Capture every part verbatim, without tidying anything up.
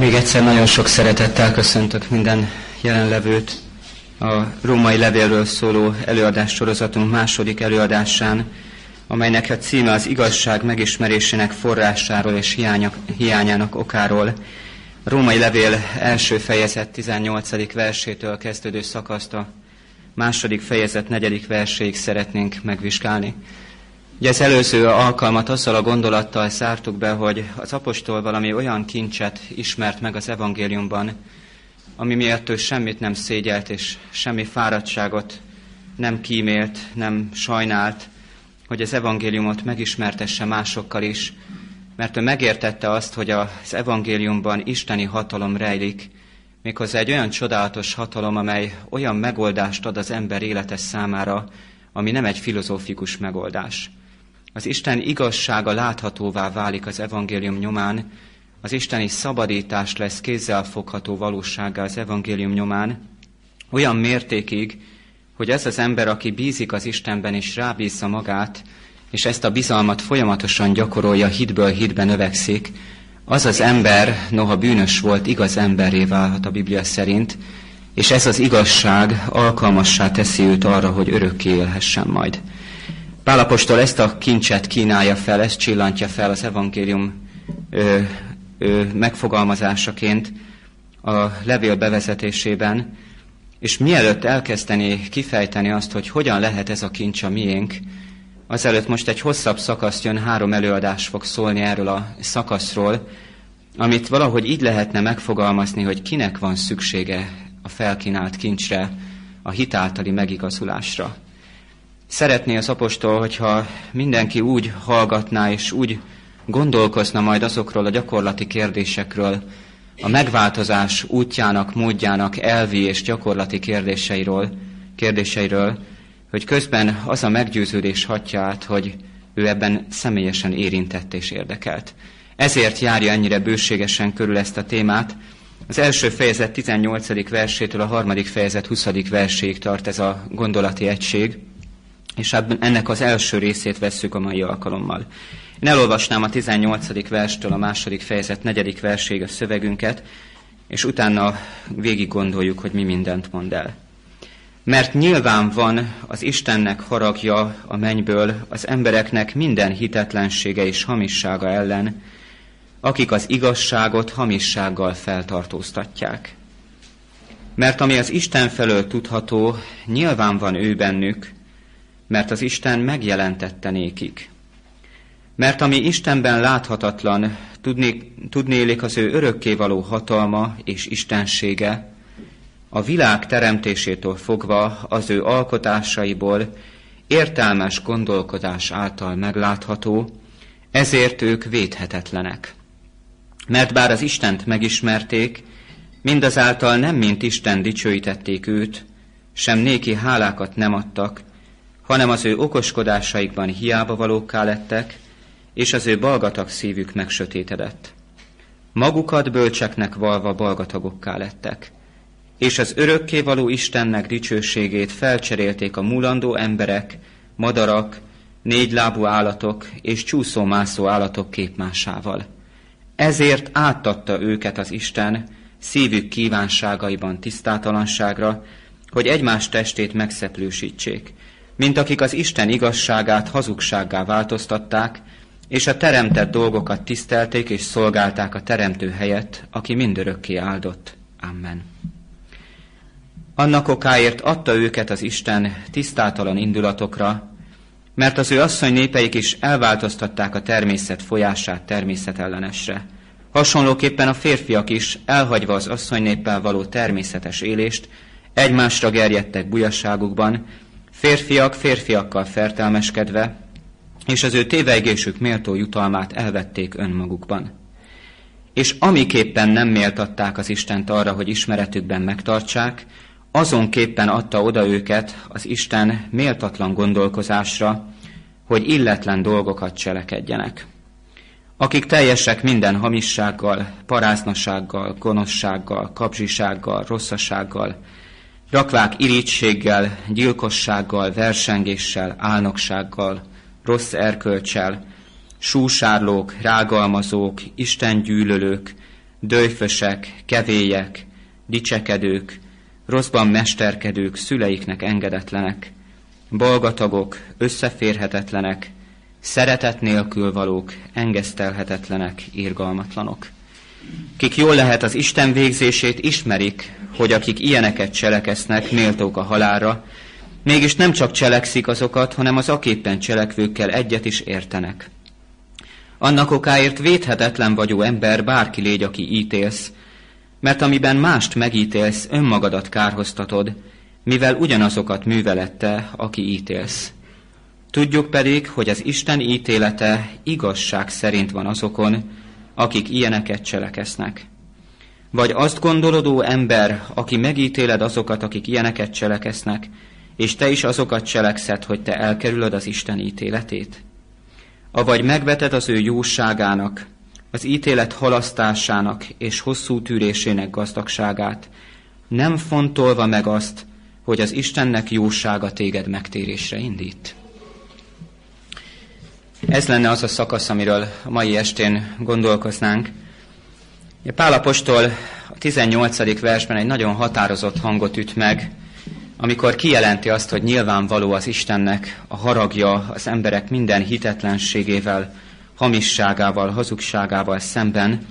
Még egyszer nagyon sok szeretettel köszöntök minden jelenlevőt a római levélről szóló előadás sorozatunk második előadásán, amelynek a címe az igazság megismerésének forrásáról és hiánya, hiányának okáról. A római levél első fejezet tizennyolcadik versétől kezdődő szakaszt a második fejezet negyedik verséig szeretnénk megvizsgálni. Ugye az előző alkalmat azzal a gondolattal zártuk be, hogy az apostol valami olyan kincset ismert meg az evangéliumban, ami miatt ő semmit nem szégyelt, és semmi fáradtságot nem kímélt, nem sajnált, hogy az evangéliumot megismertesse másokkal is, mert ő megértette azt, hogy az evangéliumban isteni hatalom rejlik, méghozzá egy olyan csodálatos hatalom, amely olyan megoldást ad az ember élete számára, ami nem egy filozófikus megoldás. Az Isten igazsága láthatóvá válik az evangélium nyomán, az isteni szabadítás lesz kézzelfogható valósággá az evangélium nyomán, olyan mértékig, hogy ez az ember, aki bízik az Istenben és rábízza magát, és ezt a bizalmat folyamatosan gyakorolja, hitből hitbe növekszik, az az ember, noha bűnös volt, igaz emberré válhat a Biblia szerint, és ez az igazság alkalmassá teszi őt arra, hogy örökké élhessen majd. Pál apostol ezt a kincset kínálja fel, ezt csillantja fel az evangélium ö, ö, megfogalmazásaként a levél bevezetésében, és mielőtt elkezdeni kifejteni azt, hogy hogyan lehet ez a kincs a miénk, azelőtt most egy hosszabb szakasz jön, három előadás fog szólni erről a szakaszról, amit valahogy így lehetne megfogalmazni, hogy kinek van szüksége a felkínált kincsre, a hit általi megigazulásra. Szeretné az apostol, hogyha mindenki úgy hallgatná és úgy gondolkozna majd azokról a gyakorlati kérdésekről, a megváltozás útjának, módjának elvi és gyakorlati kérdéseiről, kérdéseiről, hogy közben az a meggyőződés hatja át, hogy ő ebben személyesen érintett és érdekelt. Ezért járja ennyire bőségesen körül ezt a témát. Az első fejezet tizennyolcadik versétől a harmadik fejezet huszadik verséig tart ez a gondolati egység, és ennek az első részét vesszük a mai alkalommal. Én elolvasnám a tizennyolcadik verstől a második fejezet negyedik verséig a szövegünket, és utána végig gondoljuk, hogy mi mindent mond el. Mert nyilván van az Istennek haragja a mennyből az embereknek minden hitetlensége és hamissága ellen, akik az igazságot hamissággal feltartóztatják. Mert ami az Isten felől tudható, nyilván van ő bennük, mert az Isten megjelentette nékik. Mert ami Istenben láthatatlan, tudni, tudnélik az ő örökkévaló hatalma és istensége, a világ teremtésétől fogva az ő alkotásaiból értelmes gondolkodás által meglátható, ezért ők védhetetlenek. Mert bár az Istent megismerték, mindazáltal nem mint Isten dicsőítették őt, sem néki hálákat nem adtak, hanem az ő okoskodásaikban hiába valókká lettek, és az ő balgatag szívük megsötétedett. Magukat bölcseknek valva balgatagokká lettek, és az örökkévaló Istennek dicsőségét felcserélték a múlandó emberek, madarak, négylábú állatok és csúszómászó állatok képmásával. Ezért átadta őket az Isten szívük kívánságaiban tisztátalanságra, hogy egymás testét megszeplősítsék, mint akik az Isten igazságát hazugsággá változtatták, és a teremtett dolgokat tisztelték és szolgálták a teremtő helyett, aki mindörökké áldott. Amen. Annak okáért adta őket az Isten tisztátalan indulatokra, mert az ő asszony népeik is elváltoztatták a természet folyását természetellenesre. Hasonlóképpen a férfiak is, elhagyva az asszony néppel való természetes élést, egymásra gerjedtek bujaságukban, férfiak férfiakkal fertelmeskedve, és az ő tévejgésük méltó jutalmát elvették önmagukban. És amiképpen nem méltatták az Istent arra, hogy ismeretükben megtartsák, azonképpen adta oda őket az Isten méltatlan gondolkozásra, hogy illetlen dolgokat cselekedjenek. Akik teljesek minden hamissággal, paráznasággal, gonoszsággal, kapzsisággal, rosszasággal, rakvák irítséggel, gyilkossággal, versengéssel, álnoksággal, rossz erkölccsel, súsárlók, rágalmazók, istengyűlölők, döjfösek, kevélyek, dicsekedők, rosszban mesterkedők, szüleiknek engedetlenek, balgatagok, összeférhetetlenek, szeretet nélkül valók, engesztelhetetlenek, irgalmatlanok. Kik jól lehet az Isten végzését ismerik, hogy akik ilyeneket cseleksznek, méltók a halálra, mégis nem csak cselekszik azokat, hanem az aképpen cselekvőkkel egyet is értenek. Annak okáért védhetetlen vagyó ember bárki légy, aki ítélsz, mert amiben mást megítélsz, önmagadat kárhoztatod, mivel ugyanazokat művelette, aki ítélsz. Tudjuk pedig, hogy az Isten ítélete igazság szerint van azokon, akik ilyeneket cselekesznek. Vagy azt gondolod, ó ember, aki megítéled azokat, akik ilyeneket cselekesznek, és te is azokat cselekszed, hogy te elkerülöd az Isten ítéletét? Avagy megveted az ő jóságának, az ítélet halasztásának és hosszú tűrésének gazdagságát, nem fontolva meg azt, hogy az Istennek jósága téged megtérésre indít. Ez lenne az a szakasz, amiről a mai estén gondolkoznánk. Pál apostol a tizennyolcadik versben egy nagyon határozott hangot üt meg, amikor kijelenti azt, hogy nyilvánvaló az Istennek a haragja az emberek minden hitetlenségével, hamisságával, hazugságával szemben.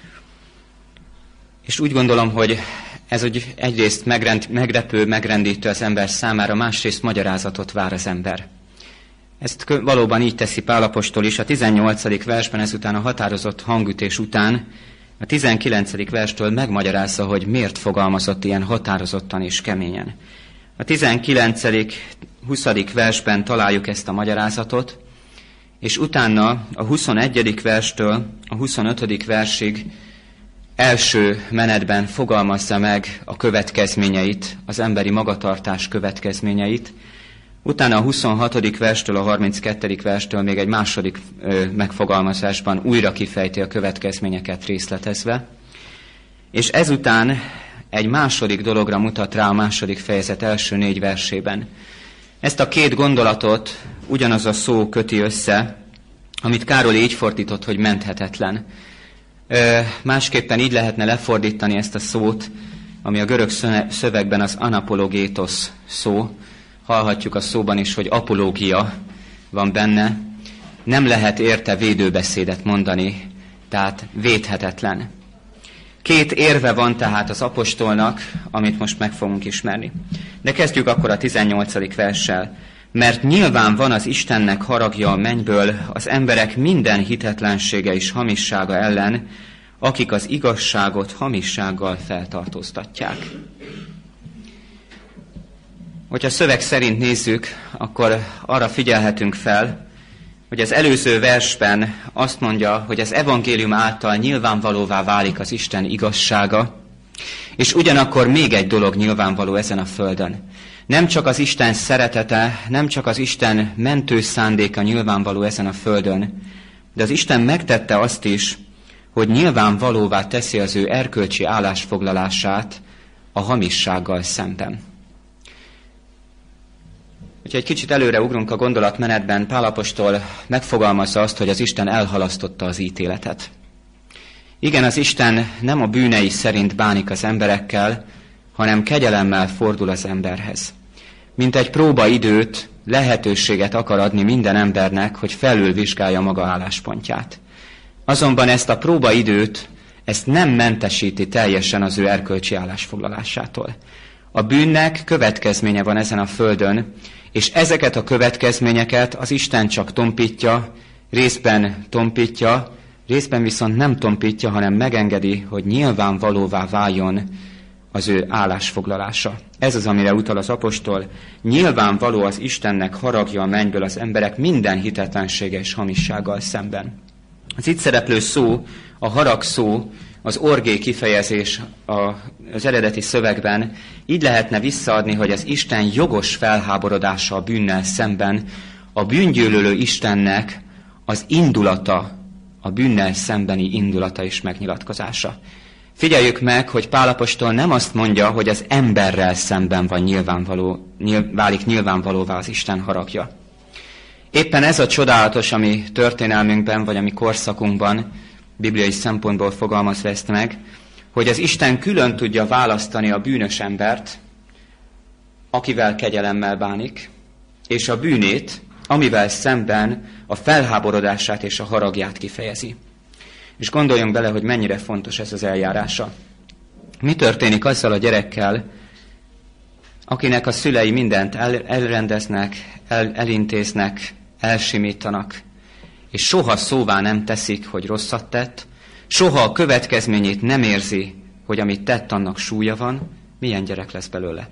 És úgy gondolom, hogy ez úgy egyrészt megrend, megrepő, megrendítő az ember számára, másrészt magyarázatot vár az ember. Ezt valóban így teszi Pál apostol is. A tizennyolcadik versben ezután a határozott hangütés után a tizenkilencedik verstől megmagyarázza, hogy miért fogalmazott ilyen határozottan és keményen. A tizenkilencedik huszadik versben találjuk ezt a magyarázatot, és utána a huszonegyedik verstől a huszonötödik versig első menetben fogalmazza meg a következményeit, az emberi magatartás következményeit. Utána a huszonhatodik verstől a harminckettedik verstől még egy második ö, megfogalmazásban újra kifejti a következményeket részletezve. És ezután egy második dologra mutat rá a második fejezet első négy versében. Ezt a két gondolatot ugyanaz a szó köti össze, amit Károly így fordított, hogy menthetetlen. Ö, másképpen így lehetne lefordítani ezt a szót, ami a görög szövegben az anapologétos szó. Hallhatjuk a szóban is, hogy apológia van benne. Nem lehet érte védőbeszédet mondani, tehát védhetetlen. Két érve van tehát az apostolnak, amit most meg fogunk ismerni. De kezdjük akkor a tizennyolcadik verssel. Mert nyilván van az Istennek haragja a mennyből az emberek minden hitetlensége és hamissága ellen, akik az igazságot hamissággal feltartóztatják. Hogyha szöveg szerint nézzük, akkor arra figyelhetünk fel, hogy az előző versben azt mondja, hogy az evangélium által nyilvánvalóvá válik az Isten igazsága, és ugyanakkor még egy dolog nyilvánvaló ezen a földön. Nem csak az Isten szeretete, nem csak az Isten mentő szándéka nyilvánvaló ezen a földön, de az Isten megtette azt is, hogy nyilvánvalóvá teszi az ő erkölcsi állásfoglalását a hamissággal szemben. Hogyha egy kicsit előre ugrunk a gondolatmenetben, Pál apostol megfogalmazza azt, hogy az Isten elhalasztotta az ítéletet. Igen, az Isten nem a bűnei szerint bánik az emberekkel, hanem kegyelemmel fordul az emberhez. Mint egy próbaidőt, lehetőséget akar adni minden embernek, hogy felülvizsgálja maga álláspontját. Azonban ezt a próbaidőt, ezt nem mentesíti teljesen az ő erkölcsi állásfoglalásától. A bűnnek következménye van ezen a földön, és ezeket a következményeket az Isten csak tompítja, részben tompítja, részben viszont nem tompítja, hanem megengedi, hogy nyilvánvalóvá váljon az ő állásfoglalása. Ez az, amire utal az apostol. Nyilvánvaló az Istennek haragja a mennyből az emberek minden hitetlensége és hamissággal szemben. Az itt szereplő szó, a harag szó, az orgé kifejezés az eredeti szövegben így lehetne visszaadni, hogy az Isten jogos felháborodása a bűnnel szemben, a bűngyűlölő Istennek az indulata, a bűnnel szembeni indulata és megnyilatkozása. Figyeljük meg, hogy Pál apostol nem azt mondja, hogy az emberrel szemben van nyilvánvaló, nyilv, válik nyilvánvalóvá az Isten haragja. Éppen ez a csodálatos, ami történelmünkben, vagy a mi korszakunkban, bibliai szempontból fogalmazva ezt meg, hogy az Isten külön tudja választani a bűnös embert, akivel kegyelemmel bánik, és a bűnét, amivel szemben a felháborodását és a haragját kifejezi. És gondoljunk bele, hogy mennyire fontos ez az eljárása. Mi történik azzal a gyerekkel, akinek a szülei mindent el, elrendeznek, el, elintéznek, elsimítanak, és soha szóvá nem teszik, hogy rosszat tett, soha a következményét nem érzi, hogy amit tett, annak súlya van, milyen gyerek lesz belőle?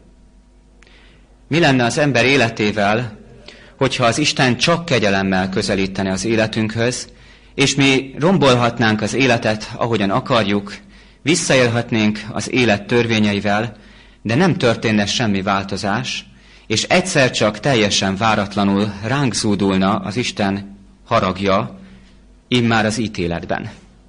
Mi lenne az ember életével, hogyha az Isten csak kegyelemmel közelítene az életünkhöz, és mi rombolhatnánk az életet, ahogyan akarjuk, visszaélhetnénk az élet törvényeivel, de nem történne semmi változás, és egyszer csak teljesen váratlanul ránk zúdulna az Isten haragja, immár az ítéletben.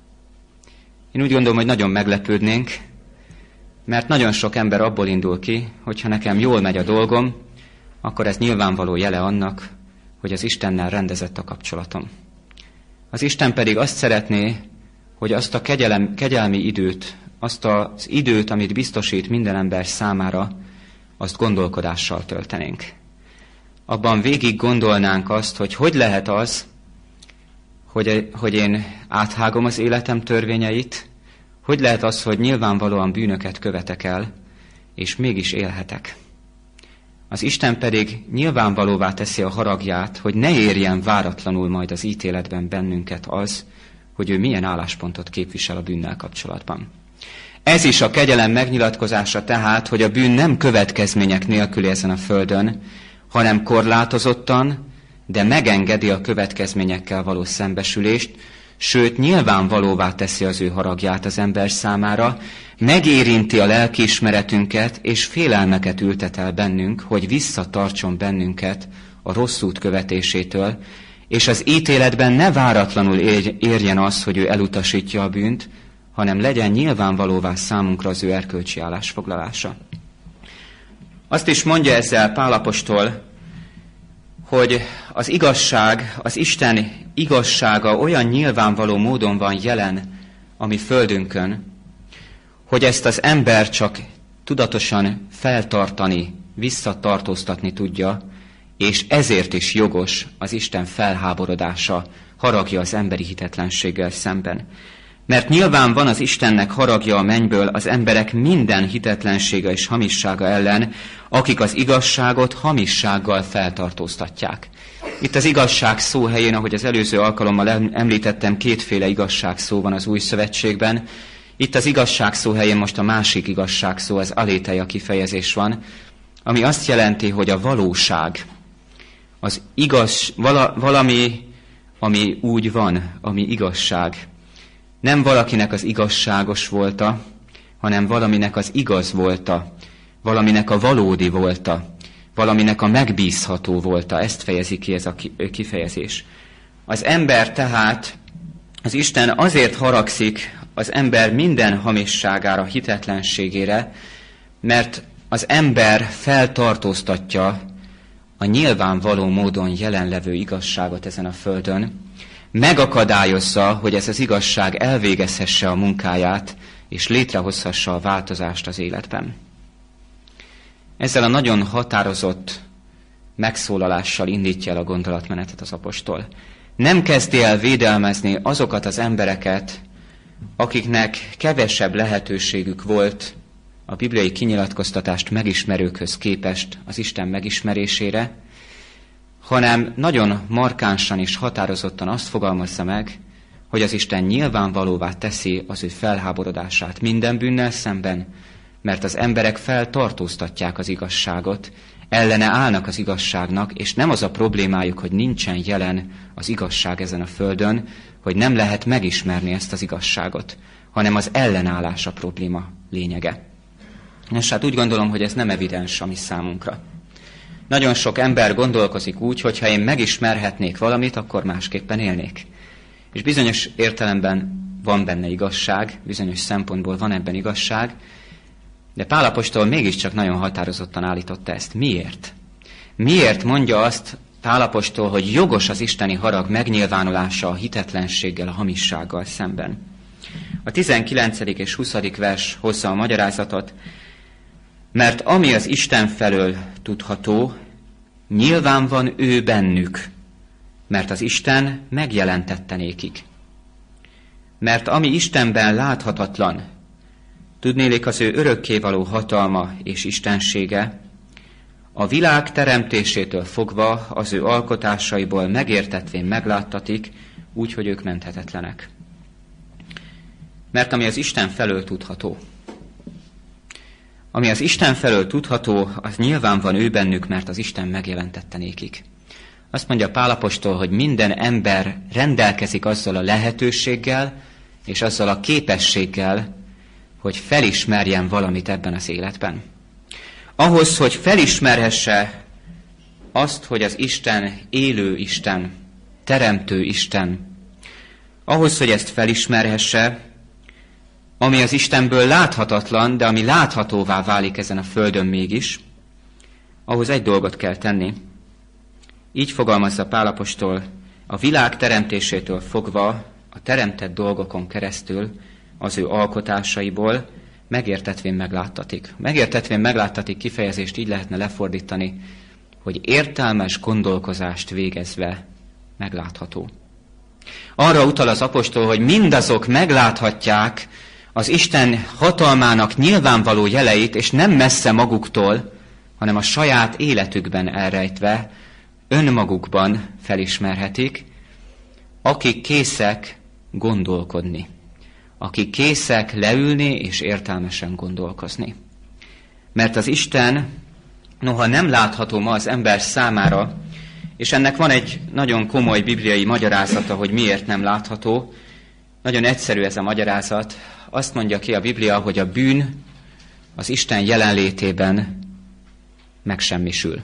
Én úgy gondolom, hogy nagyon meglepődnénk, mert nagyon sok ember abból indul ki, hogy ha nekem jól megy a dolgom, akkor ez nyilvánvaló jele annak, hogy az Istennel rendezett a kapcsolatom. Az Isten pedig azt szeretné, hogy azt a kegyelem, kegyelmi időt, azt az időt, amit biztosít minden ember számára, azt gondolkodással töltenénk. Abban végig gondolnánk azt, hogy hogy lehet az, hogy, hogy én áthágom az életem törvényeit, hogy lehet az, hogy nyilvánvalóan bűnöket követek el, és mégis élhetek. Az Isten pedig nyilvánvalóvá teszi a haragját, hogy ne érjen váratlanul majd az ítéletben bennünket az, hogy ő milyen álláspontot képvisel a bűnnel kapcsolatban. Ez is a kegyelem megnyilatkozása tehát, hogy a bűn nem következmények nélkül ezen a földön, hanem korlátozottan, de megengedi a következményekkel való szembesülést, sőt nyilvánvalóvá teszi az ő haragját az ember számára, megérinti a lelkiismeretünket, és félelmeket ültet el bennünk, hogy visszatartson bennünket a rossz út követésétől, és az ítéletben ne váratlanul érjen az, hogy ő elutasítja a bűnt, hanem legyen nyilvánvalóvá számunkra az ő erkölcsi állásfoglalása. Azt is mondja ezzel Pál apostol, hogy az igazság, az Isten igazsága olyan nyilvánvaló módon van jelen a mi földünkön, hogy ezt az ember csak tudatosan feltartani, visszatartóztatni tudja, és ezért is jogos az Isten felháborodása, haragja az emberi hitetlenséggel szemben. Mert nyilván van az Istennek haragja a mennyből az emberek minden hitetlensége és hamissága ellen, akik az igazságot hamissággal feltartóztatják. Itt az igazság szó helyén, ahogy az előző alkalommal említettem, kétféle igazság szó van az Új Szövetségben. Itt az igazság szó helyén most a másik igazság szó, az aléteia kifejezés van, ami azt jelenti, hogy a valóság, az igaz, vala, valami, ami úgy van, ami igazság. Nem valakinek az igazságos volta, hanem valaminek az igaz volta, valaminek a valódi volta, valaminek a megbízható volta. Ezt fejezi ki ez a kifejezés. Az ember tehát, az Isten azért haragszik az ember minden hamisságára, hitetlenségére, mert az ember feltartóztatja a nyilvánvaló módon jelenlevő igazságot ezen a földön, megakadályozza, hogy ez az igazság elvégezhesse a munkáját, és létrehozhassa a változást az életben. Ezzel a nagyon határozott megszólalással indítja el a gondolatmenetet az apostol. Nem kezdi el védelmezni azokat az embereket, akiknek kevesebb lehetőségük volt a bibliai kinyilatkoztatást megismerőkhöz képest az Isten megismerésére, hanem nagyon markánsan és határozottan azt fogalmazza meg, hogy az Isten nyilvánvalóvá teszi az ő felháborodását minden bűnnel szemben, mert az emberek feltartóztatják az igazságot, ellene állnak az igazságnak, és nem az a problémájuk, hogy nincsen jelen az igazság ezen a földön, hogy nem lehet megismerni ezt az igazságot, hanem az ellenállás a probléma lényege. És hát úgy gondolom, hogy ez nem evidens a mi számunkra. Nagyon sok ember gondolkozik úgy, hogy ha én megismerhetnék valamit, akkor másképpen élnék. És bizonyos értelemben van benne igazság, bizonyos szempontból van ebben igazság, de Pál apostol mégiscsak nagyon határozottan állította ezt. Miért? Miért mondja azt Pál apostol, hogy jogos az isteni harag megnyilvánulása a hitetlenséggel, a hamissággal szemben. A tizenkilencedik és huszadik vers hozza a magyarázatot, mert ami az Isten felől tudható, nyilván van ő bennük, mert az Isten megjelentette nékik. Mert ami Istenben láthatatlan, tudnélik az ő örökkévaló hatalma és istensége, a világ teremtésétől fogva az ő alkotásaiból megértetvén megláttatik, úgy, hogy ők menthetetlenek. Mert ami az Isten felől tudható. Ami az Isten felől tudható, az nyilván van ő bennük, mert az Isten megjelentette nékik. Azt mondja Pál apostol, hogy minden ember rendelkezik azzal a lehetőséggel, és azzal a képességgel, hogy felismerjen valamit ebben az életben. Ahhoz, hogy felismerhesse azt, hogy az Isten élő Isten, teremtő Isten, ahhoz, hogy ezt felismerhesse, ami az Istenből láthatatlan, de ami láthatóvá válik ezen a földön mégis, ahhoz egy dolgot kell tenni. Így fogalmazza Pál apostol, a világ teremtésétől fogva, a teremtett dolgokon keresztül, az ő alkotásaiból megértetvén megláttatik. Megértetvén megláttatik kifejezést így lehetne lefordítani, hogy értelmes gondolkozást végezve meglátható. Arra utal az apostol, hogy mindazok megláthatják az Isten hatalmának nyilvánvaló jeleit, és nem messze maguktól, hanem a saját életükben elrejtve, önmagukban felismerhetik, akik készek gondolkodni. Akik készek leülni és értelmesen gondolkozni. Mert az Isten, noha nem látható ma az ember számára, és ennek van egy nagyon komoly bibliai magyarázata, hogy miért nem látható, nagyon egyszerű ez a magyarázat, azt mondja ki a Biblia, hogy a bűn az Isten jelenlétében megsemmisül.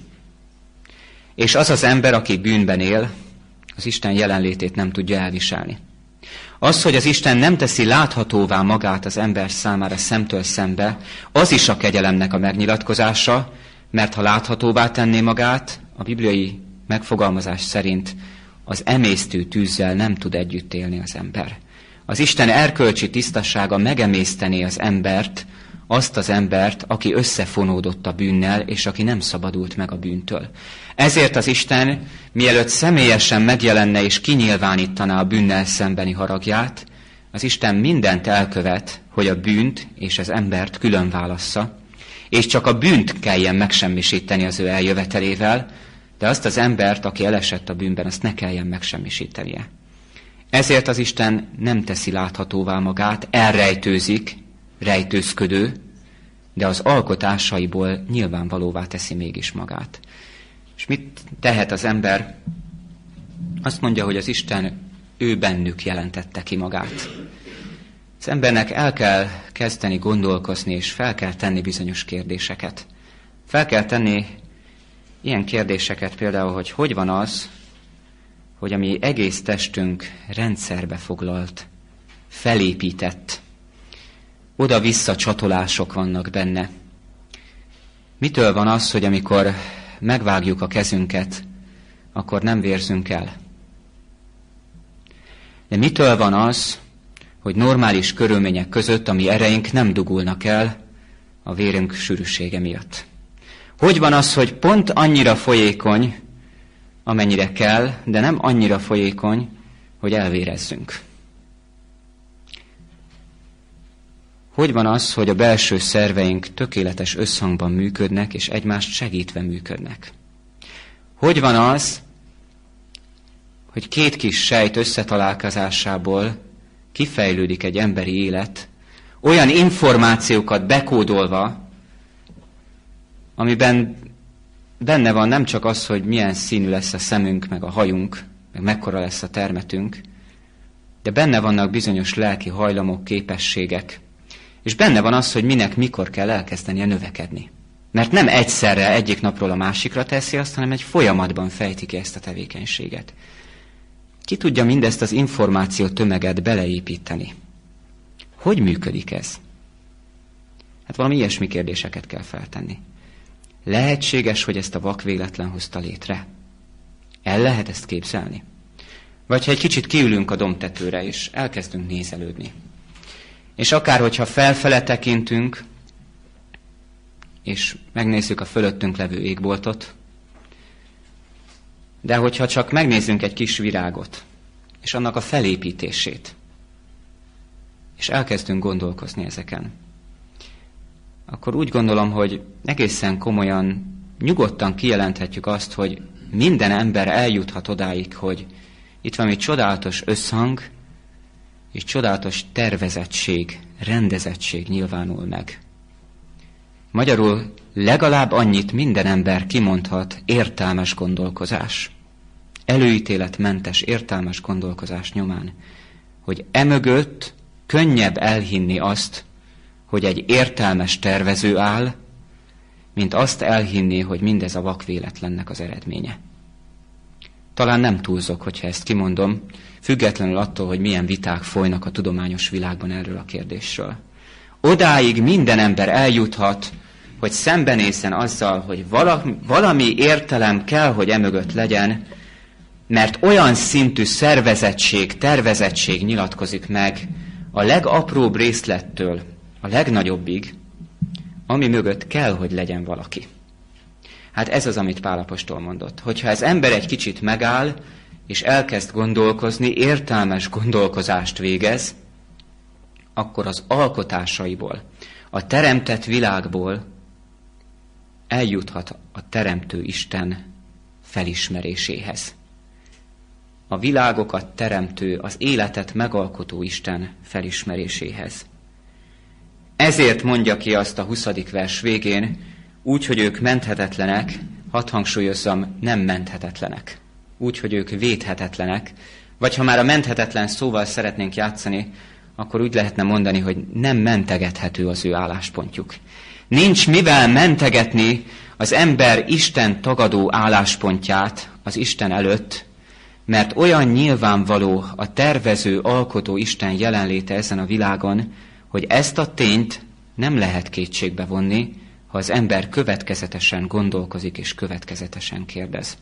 És az az ember, aki bűnben él, az Isten jelenlétét nem tudja elviselni. Az, hogy az Isten nem teszi láthatóvá magát az ember számára szemtől szembe, az is a kegyelemnek a megnyilatkozása, mert ha láthatóvá tenné magát, a bibliai megfogalmazás szerint az emésztő tűzzel nem tud együtt élni az ember. Az Isten erkölcsi tisztasága megemésztené az embert, azt az embert, aki összefonódott a bűnnel, és aki nem szabadult meg a bűntől. Ezért az Isten, mielőtt személyesen megjelenne és kinyilvánítaná a bűnnel szembeni haragját, az Isten mindent elkövet, hogy a bűnt és az embert külön válassza, és csak a bűnt kelljen megsemmisíteni az ő eljövetelével, de azt az embert, aki elesett a bűnben, azt ne kelljen megsemmisítenie. Ezért az Isten nem teszi láthatóvá magát, elrejtőzik, rejtőzködő, de az alkotásaiból nyilvánvalóvá teszi mégis magát. És mit tehet az ember? Azt mondja, hogy az Isten ő bennük jelentette ki magát. Az embernek el kell kezdeni gondolkozni, és fel kell tenni bizonyos kérdéseket. Fel kell tenni ilyen kérdéseket például, hogy hogy van az, hogy a mi egész testünk rendszerbe foglalt, felépített, oda-vissza csatolások vannak benne. Mitől van az, hogy amikor megvágjuk a kezünket, akkor nem vérzünk el? De mitől van az, hogy normális körülmények között a mi ereink nem dugulnak el a vérünk sűrűsége miatt? Hogy van az, hogy pont annyira folyékony, amennyire kell, de nem annyira folyékony, hogy elvérezzünk? Hogy van az, hogy a belső szerveink tökéletes összhangban működnek, és egymást segítve működnek? Hogy van az, hogy két kis sejt összetalálkozásából kifejlődik egy emberi élet, olyan információkat bekódolva, amiben benne van nem csak az, hogy milyen színű lesz a szemünk, meg a hajunk, meg mekkora lesz a termetünk, de benne vannak bizonyos lelki hajlamok, képességek, és benne van az, hogy minek mikor kell elkezdenie növekedni. Mert nem egyszerre egyik napról a másikra teszi azt, hanem egy folyamatban fejti ki ezt a tevékenységet. Ki tudja mindezt az információ tömeget beleépíteni? Hogy működik ez? Hát valami ilyesmi kérdéseket kell feltenni. Lehetséges, hogy ezt a vak véletlen hozta létre? El lehet ezt képzelni? Vagy ha egy kicsit kiülünk a dombtetőre, és elkezdünk nézelődni. És akár, hogyha felfele tekintünk, és megnézzük a fölöttünk levő égboltot, de hogyha csak megnézzünk egy kis virágot, és annak a felépítését, és elkezdünk gondolkozni ezeken, akkor úgy gondolom, hogy egészen komolyan, nyugodtan kijelenthetjük azt, hogy minden ember eljuthat odáig, hogy itt valami csodálatos összhang, és csodálatos tervezettség, rendezettség nyilvánul meg. Magyarul legalább annyit minden ember kimondhat: értelmes gondolkozás. Előítéletmentes értelmes gondolkozás nyomán, hogy emögött könnyebb elhinni azt, hogy egy értelmes tervező áll, mint azt elhinni, hogy mindez a vakvéletlennek az eredménye. Talán nem túlzok, hogyha ezt kimondom, függetlenül attól, hogy milyen viták folynak a tudományos világban erről a kérdésről. Odáig minden ember eljuthat, hogy szembenézzen azzal, hogy valami, valami értelem kell, hogy emögött legyen, mert olyan szintű szervezettség, tervezettség nyilatkozik meg a legapróbb részlettől a legnagyobbig, ami mögött kell, hogy legyen valaki. Hát ez az, amit Pál apostol mondott. Hogyha ez ember egy kicsit megáll, és elkezd gondolkozni, értelmes gondolkozást végez, akkor az alkotásaiból, a teremtett világból eljuthat a teremtő Isten felismeréséhez. A világokat teremtő, az életet megalkotó Isten felismeréséhez. Ezért mondja ki azt a huszadik vers végén, úgy, hogy ők menthetetlenek, hadd hangsúlyozzam, nem menthetetlenek. Úgy, hogy ők védhetetlenek, vagy ha már a menthetetlen szóval szeretnénk játszani, akkor úgy lehetne mondani, hogy nem mentegethető az ő álláspontjuk. Nincs mivel mentegetni az ember Isten tagadó álláspontját az Isten előtt, mert olyan nyilvánvaló a tervező, alkotó Isten jelenléte ezen a világon, hogy ezt a tényt nem lehet kétségbe vonni, ha az ember következetesen gondolkozik és következetesen kérdez.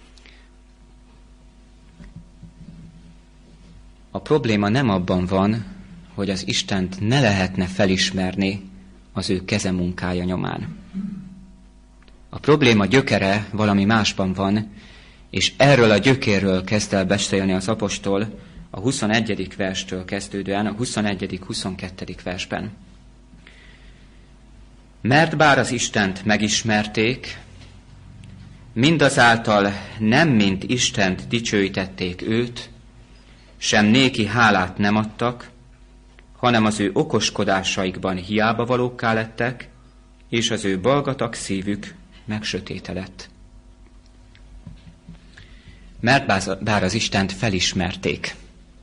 A probléma nem abban van, hogy az Istent ne lehetne felismerni az ő kezemunkája nyomán. A probléma gyökere valami másban van, és erről a gyökérről kezd el beszélni az apostol a huszonegyedik verstől kezdődően, a huszonegyedik huszonkettő versben. Mert bár az Istent megismerték, mindazáltal nem mint Istent dicsőítették őt, sem néki hálát nem adtak, hanem az ő okoskodásaikban hiába valókká lettek, és az ő balgatag szívük megsötétedett. Mert bár az Istent felismerték.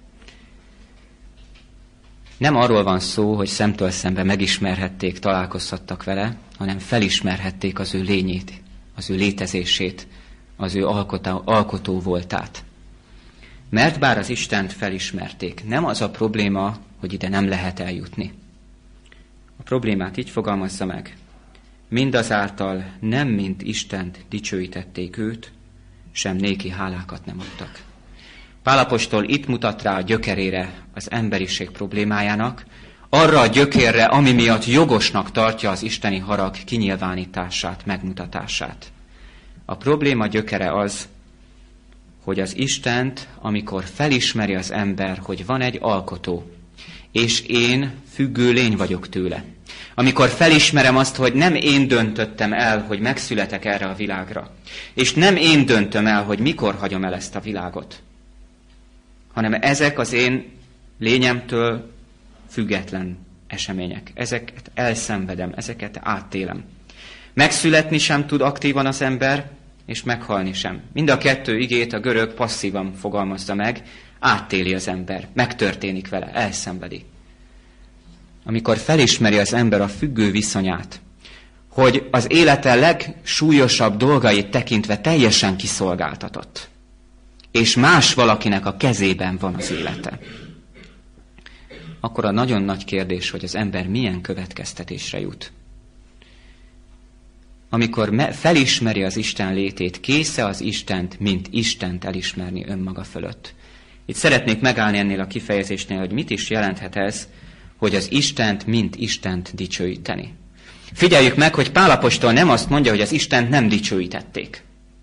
Nem arról van szó, hogy szemtől szembe megismerhették, találkozhattak vele, hanem felismerhették az ő lényét, az ő létezését, az ő alkotó, alkotó voltát. Mert bár az Istent felismerték, nem az a probléma, hogy ide nem lehet eljutni. A problémát így fogalmazza meg. Mindazáltal nem mint Istent dicsőítették őt, sem néki hálákat nem adtak. Pál apostol itt mutat rá a gyökerére az emberiség problémájának, arra a gyökérre, ami miatt jogosnak tartja az isteni harag kinyilvánítását, megmutatását. A probléma gyökere az, hogy az Istent, amikor felismeri az ember, hogy van egy alkotó, és én függő lény vagyok tőle. Amikor felismerem azt, hogy nem én döntöttem el, hogy megszületek erre a világra, és nem én döntöm el, hogy mikor hagyom el ezt a világot, hanem ezek az én lényemtől független események. Ezeket elszenvedem, ezeket áttélem. Megszületni sem tud aktívan az ember, és meghalni sem. Mind a kettő igét a görög passzívan fogalmazza meg, áttéli az ember, megtörténik vele, elszenvedi. Amikor felismeri az ember a függő viszonyát, hogy az élete legsúlyosabb dolgait tekintve teljesen kiszolgáltatott, és más valakinek a kezében van az élete, akkor a nagyon nagy kérdés, hogy az ember milyen következtetésre jut. amikor me- felismeri az Isten létét, késze az Istent, mint Istent elismerni önmaga fölött. Itt szeretnék megállni ennél a kifejezésnél, hogy mit is jelenthet ez, hogy az Istent, mint Istent dicsőíteni. Figyeljük meg, hogy Pál apostol nem azt mondja, hogy az Istent nem dicsőítették,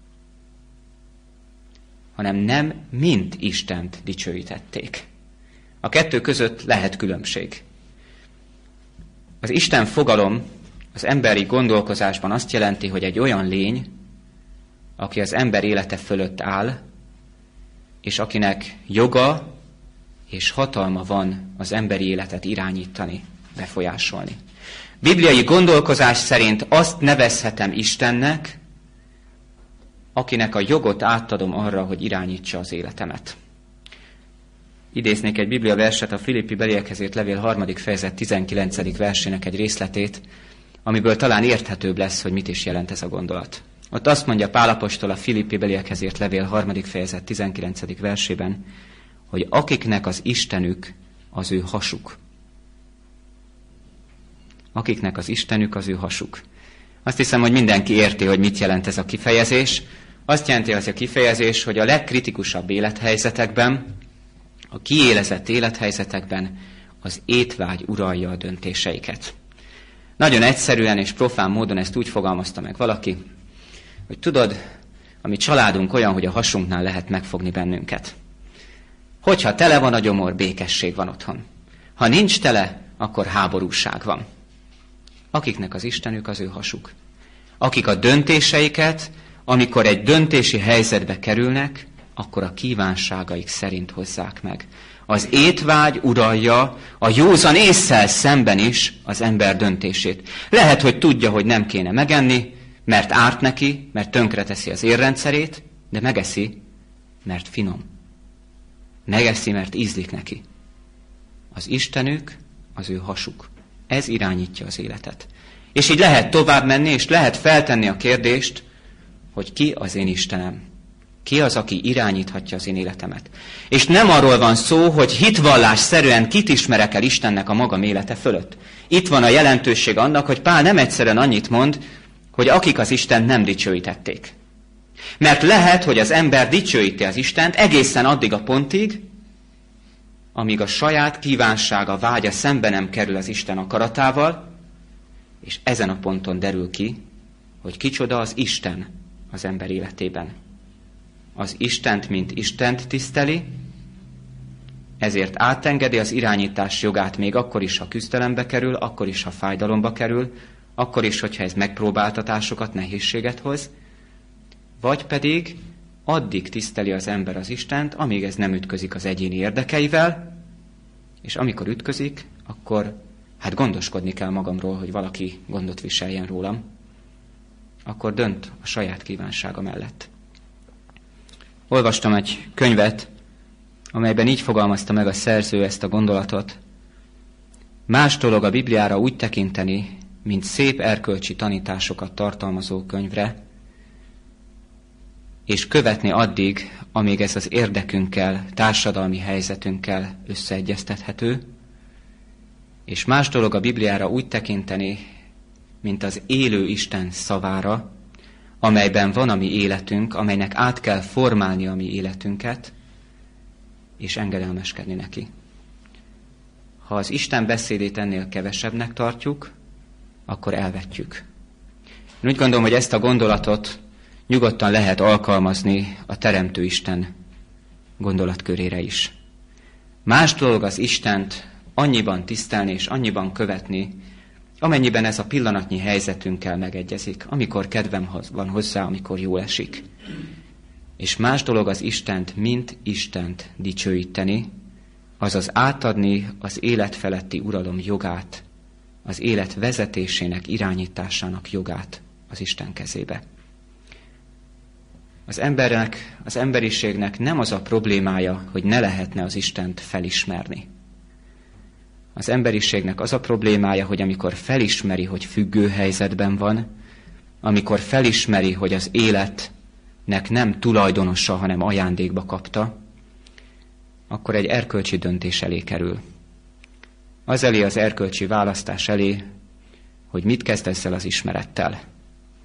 hanem nem mint Istent dicsőítették. A kettő között lehet különbség. Az Isten fogalom az emberi gondolkozásban azt jelenti, hogy egy olyan lény, aki az ember élete fölött áll, és akinek joga és hatalma van az emberi életet irányítani, befolyásolni. Bibliai gondolkozás szerint azt nevezhetem Istennek, akinek a jogot átadom arra, hogy irányítsa az életemet. Idéznék egy Biblia verset, a Filippi beliekhez írt levél harmadik fejezet tizenkilencedik versének egy részletét, amiből talán érthetőbb lesz, hogy mit is jelent ez a gondolat. Ott azt mondja Pál apostol a Filippi beliekhez írt levél harmadik fejezet tizenkilencedik versében, hogy akiknek az Istenük az ő hasuk. Akiknek az Istenük az ő hasuk. Azt hiszem, hogy mindenki érti, hogy mit jelent ez a kifejezés. Azt jelenti az a kifejezés, hogy a legkritikusabb élethelyzetekben, a kiélezett élethelyzetekben az étvágy uralja a döntéseiket. Nagyon egyszerűen és profán módon ezt úgy fogalmazta meg valaki, hogy tudod, a mi családunk olyan, hogy a hasunknál lehet megfogni bennünket. Hogyha tele van a gyomor, békesség van otthon. Ha nincs tele, akkor háborúság van. Akiknek az Istenük az ő hasuk. Akik a döntéseiket, amikor egy döntési helyzetbe kerülnek, akkor a kívánságaik szerint hozzák meg. Az étvágy uralja a józan ésszel szemben is az ember döntését. Lehet, hogy tudja, hogy nem kéne megenni, mert árt neki, mert tönkreteszi az érrendszerét, de megeszi, mert finom. Megeszi, mert ízlik neki. Az Istenük az ő hasuk. Ez irányítja az életet. És így lehet tovább menni, és lehet feltenni a kérdést, hogy ki az én Istenem. Ki az, aki irányíthatja az én életemet. És nem arról van szó, hogy hitvallásszerűen kit ismerek el Istennek a magam élete fölött. Itt van a jelentőség annak, hogy Pál nem egyszerűen annyit mond, hogy akik az Istent nem dicsőítették. Mert lehet, hogy az ember dicsőíti az Istent egészen addig a pontig, amíg a saját kívánsága, vágya szembe nem kerül az Isten akaratával, és ezen a ponton derül ki, hogy kicsoda az Isten az ember életében. Az Istent, mint Istent tiszteli, ezért átengedi az irányítás jogát még akkor is, ha küzdelembe kerül, akkor is, ha fájdalomba kerül, akkor is, hogyha ez megpróbáltatásokat, nehézséget hoz, vagy pedig addig tiszteli az ember az Istent, amíg ez nem ütközik az egyéni érdekeivel, és amikor ütközik, akkor hát gondoskodni kell magamról, hogy valaki gondot viseljen rólam, akkor dönt a saját kívánsága mellett. Olvastam egy könyvet, amelyben így fogalmazta meg a szerző ezt a gondolatot. Más dolog a Bibliára úgy tekinteni, mint szép erkölcsi tanításokat tartalmazó könyvre, és követni addig, amíg ez az érdekünkkel, társadalmi helyzetünkkel összeegyeztethető, és más dolog a Bibliára úgy tekinteni, mint az élő Isten szavára, amelyben van a mi életünk, amelynek át kell formálni a mi életünket, és engedelmeskedni neki. Ha az Isten beszédét ennél kevesebbnek tartjuk, akkor elvetjük. Én úgy gondolom, hogy ezt a gondolatot nyugodtan lehet alkalmazni a Teremtő Isten gondolatkörére is. Más dolog az Istent annyiban tisztelni és annyiban követni, amennyiben ez a pillanatnyi helyzetünkkel megegyezik, amikor kedvem van hozzá, amikor jól esik. És más dolog az Istent, mint Istent dicsőíteni, azaz átadni az élet feletti uralom jogát, az élet vezetésének, irányításának jogát az Isten kezébe. Az embernek, az emberiségnek nem az a problémája, hogy ne lehetne az Istent felismerni. Az emberiségnek az a problémája, hogy amikor felismeri, hogy függő helyzetben van, amikor felismeri, hogy az életnek nem tulajdonosa, hanem ajándékba kapta, akkor egy erkölcsi döntés elé kerül. Az elé az erkölcsi választás elé, hogy mit kezd ezzel az ismerettel.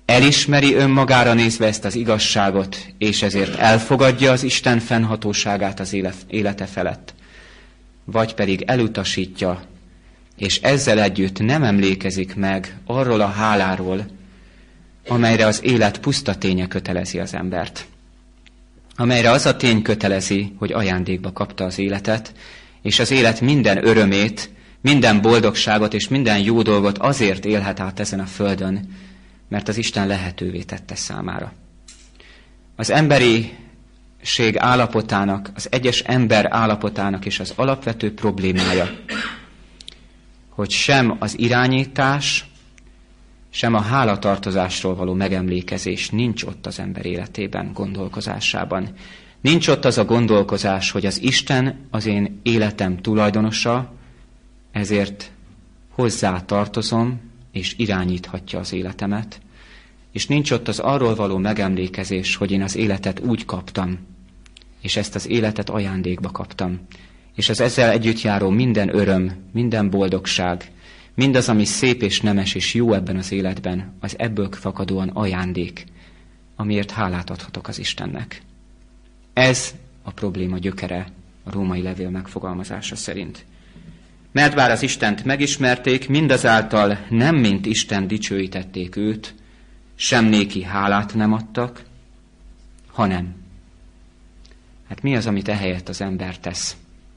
elismeri önmagára nézve ezt az igazságot, és ezért elfogadja az Isten fennhatóságát az élete felett, vagy pedig elutasítja, és ezzel együtt nem emlékezik meg arról a háláról, amelyre az élet puszta ténye kötelezi az embert. Amelyre az a tény kötelezi, hogy ajándékba kapta az életet, és az élet minden örömét, minden boldogságot és minden jó dolgot azért élhet át ezen a földön, mert az Isten lehetővé tette számára. Az emberiség állapotának, az egyes ember állapotának és az alapvető problémája, hogy sem az irányítás, sem a hálatartozásról való megemlékezés nincs ott az ember életében, gondolkozásában. Nincs ott az a gondolkozás, hogy az Isten az én életem tulajdonosa, ezért hozzá tartozom, és irányíthatja az életemet. És nincs ott az arról való megemlékezés, hogy én az életet úgy kaptam, és ezt az életet ajándékba kaptam. És az ezzel együtt járó minden öröm, minden boldogság, mindaz, ami szép és nemes és jó ebben az életben, az ebből fakadóan ajándék, amiért hálát adhatok az Istennek. Ez a probléma gyökere a római levél megfogalmazása szerint. Mert bár az Istent megismerték, mindazáltal nem mint Isten dicsőítették őt, sem néki hálát nem adtak, hanem. Hát mi az, amit ehelyett az ember tesz?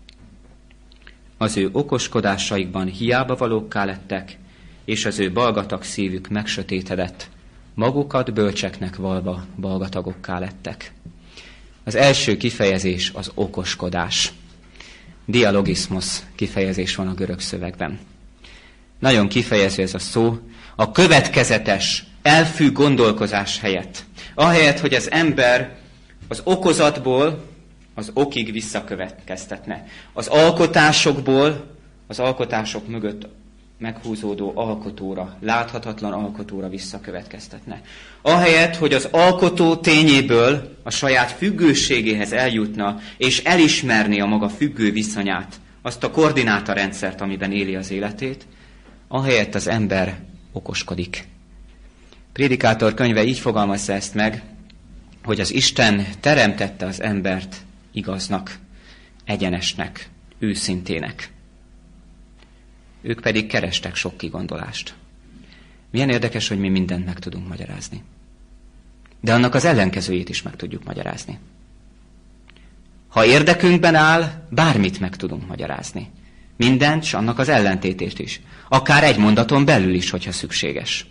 Az ő okoskodásaikban hiába valókká lettek, és az ő balgatag szívük megsötétedett, magukat bölcseknek valva balgatagokká lettek. Az első kifejezés az okoskodás. Dialogizmus kifejezés van a görög szövegben. Nagyon kifejező ez a szó, a következetes, elfű gondolkozás helyett. Ahelyett, hogy az ember az okozatból az okig visszakövetkeztetne. Az alkotásokból, az alkotások mögött meghúzódó alkotóra, láthatatlan alkotóra visszakövetkeztetne. Ahelyett, hogy az alkotó tényéből a saját függőségéhez eljutna, és elismerni a maga függő viszonyát, azt a koordinátorrendszert, amiben éli az életét, ahelyett az ember okoskodik. Prédikátor könyve így fogalmazza ezt meg, hogy az Isten teremtette az embert igaznak, egyenesnek, őszintének. Ők pedig kerestek sok kigondolást. Milyen érdekes, hogy mi mindent meg tudunk magyarázni. De annak az ellenkezőjét is meg tudjuk magyarázni. Ha érdekünkben áll, bármit meg tudunk magyarázni. Mindent, s annak az ellentétét is. Akár egy mondaton belül is, hogyha szükséges.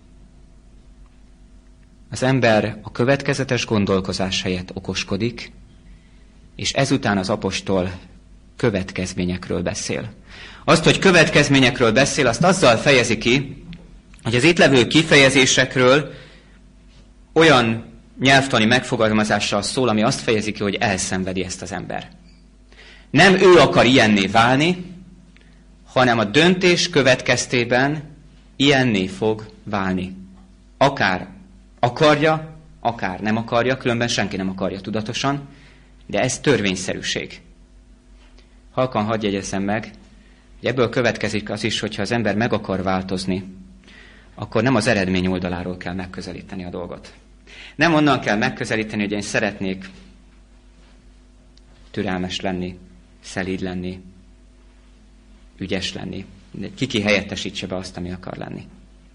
Az ember a következetes gondolkozás helyett okoskodik, és ezután az apostol következményekről beszél. Azt, hogy következményekről beszél, azt azzal fejezi ki, hogy az itt levő kifejezésekről olyan nyelvtani megfogalmazással szól, ami azt fejezi ki, hogy elszenvedi ezt az ember. Nem ő akar ilyenné válni, hanem a döntés következtében ilyenné fog válni. Akár akarja, akár nem akarja, különben senki nem akarja tudatosan, de ez törvényszerűség. Halkan hadd jegyezzem meg, hogy ebből következik az is, hogyha az ember meg akar változni, akkor nem az eredmény oldaláról kell megközelíteni a dolgot. Nem onnan kell megközelíteni, hogy én szeretnék türelmes lenni, szelíd lenni, ügyes lenni. Kiki helyettesítse be azt, ami akar lenni.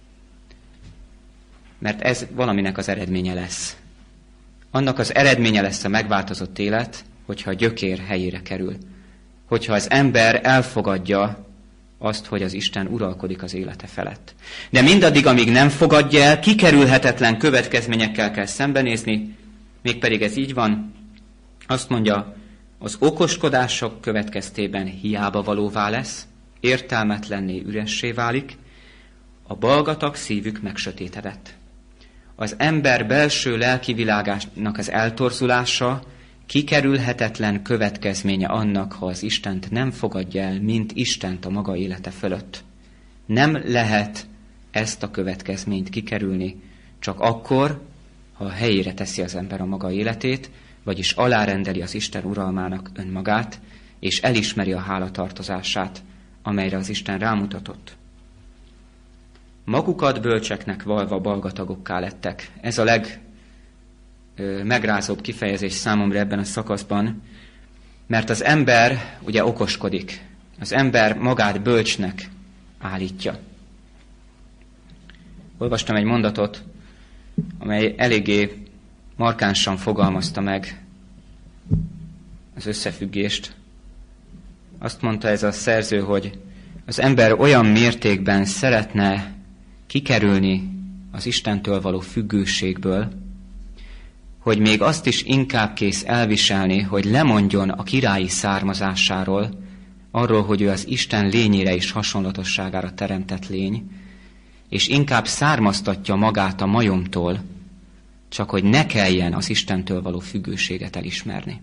Mert ez valaminek az eredménye lesz. Annak az eredménye lesz a megváltozott élet, hogyha a gyökér helyére kerül. Hogyha az ember elfogadja azt, hogy az Isten uralkodik az élete felett. De mindaddig, amíg nem fogadja el, kikerülhetetlen következményekkel kell szembenézni, mégpedig ez így van, azt mondja, az okoskodások következtében hiába valóvá lesz, értelmetlenné üressé válik, a balgatag szívük megsötétedett. Az ember belső lelki világának az eltorzulása kikerülhetetlen következménye annak, ha az Istent nem fogadja el, mint Istent a maga élete fölött. Nem lehet ezt a következményt kikerülni, csak akkor, ha a helyére teszi az ember a maga életét, vagyis alárendeli az Isten uralmának önmagát, és elismeri a hálatartozását, amelyre az Isten rámutatott. Magukat bölcseknek valva balgatagokká lettek. Ez a leg ö, megrázóbb kifejezés számomra ebben a szakaszban, mert az ember ugye okoskodik. Az ember magát bölcsnek állítja. Olvastam egy mondatot, amely eléggé markánsan fogalmazta meg az összefüggést. Azt mondta ez a szerző, hogy az ember olyan mértékben szeretne kikerülni az Istentől való függőségből, hogy még azt is inkább kész elviselni, hogy lemondjon a királyi származásáról, arról, hogy ő az Isten lényére és hasonlatosságára teremtett lény, és inkább származtatja magát a majomtól, csak hogy ne kelljen az Istentől való függőséget elismerni.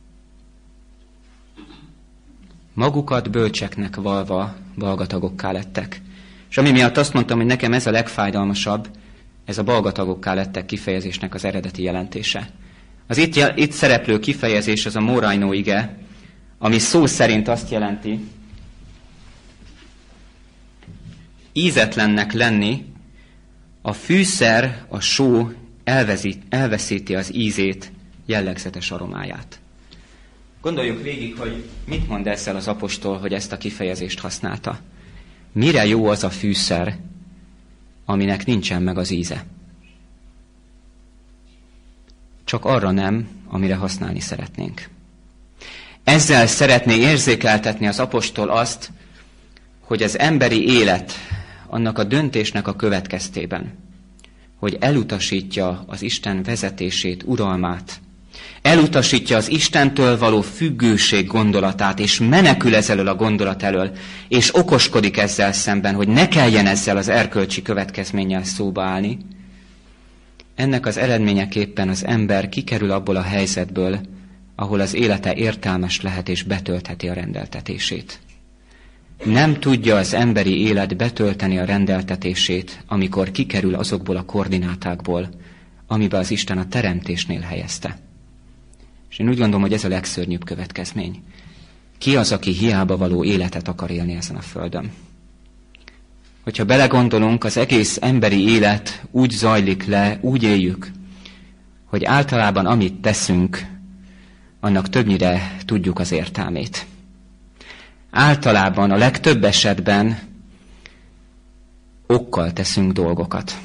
Magukat bölcseknek valva balgatagokká lettek. És ami miatt azt mondtam, hogy nekem ez a legfájdalmasabb, ez a balgatagokká lettek kifejezésnek az eredeti jelentése. Az itt, itt szereplő kifejezés az a morainó ige, ami szó szerint azt jelenti, ízetlennek lenni, a fűszer, a só elvezít, elveszíti az ízét, jellegzetes aromáját. Gondoljuk végig, hogy mit mond ezzel az apostol, hogy ezt a kifejezést használta. Mire jó az a fűszer, aminek nincsen meg az íze? Csak arra nem, amire használni szeretnénk. Ezzel szeretné érzékeltetni az apostol azt, hogy az emberi élet annak a döntésnek a következtében, hogy elutasítja az Isten vezetését, uralmát, elutasítja az Istentől való függőség gondolatát, és menekül ezzel a gondolat elől, és okoskodik ezzel szemben, hogy ne kelljen ezzel az erkölcsi következménnyel szóba állni. Ennek az eredményeképpen az ember kikerül abból a helyzetből, ahol az élete értelmes lehet és betöltheti a rendeltetését. Nem tudja az emberi élet betölteni a rendeltetését, amikor kikerül azokból a koordinátákból, amiben az Isten a teremtésnél helyezte. És én úgy gondolom, hogy ez a legszörnyűbb következmény. Ki az, aki hiába való életet akar élni ezen a földön? Hogyha belegondolunk, az egész emberi élet úgy zajlik le, úgy éljük, hogy általában amit teszünk, annak többnyire tudjuk az értelmét. Általában a legtöbb esetben okkal teszünk dolgokat.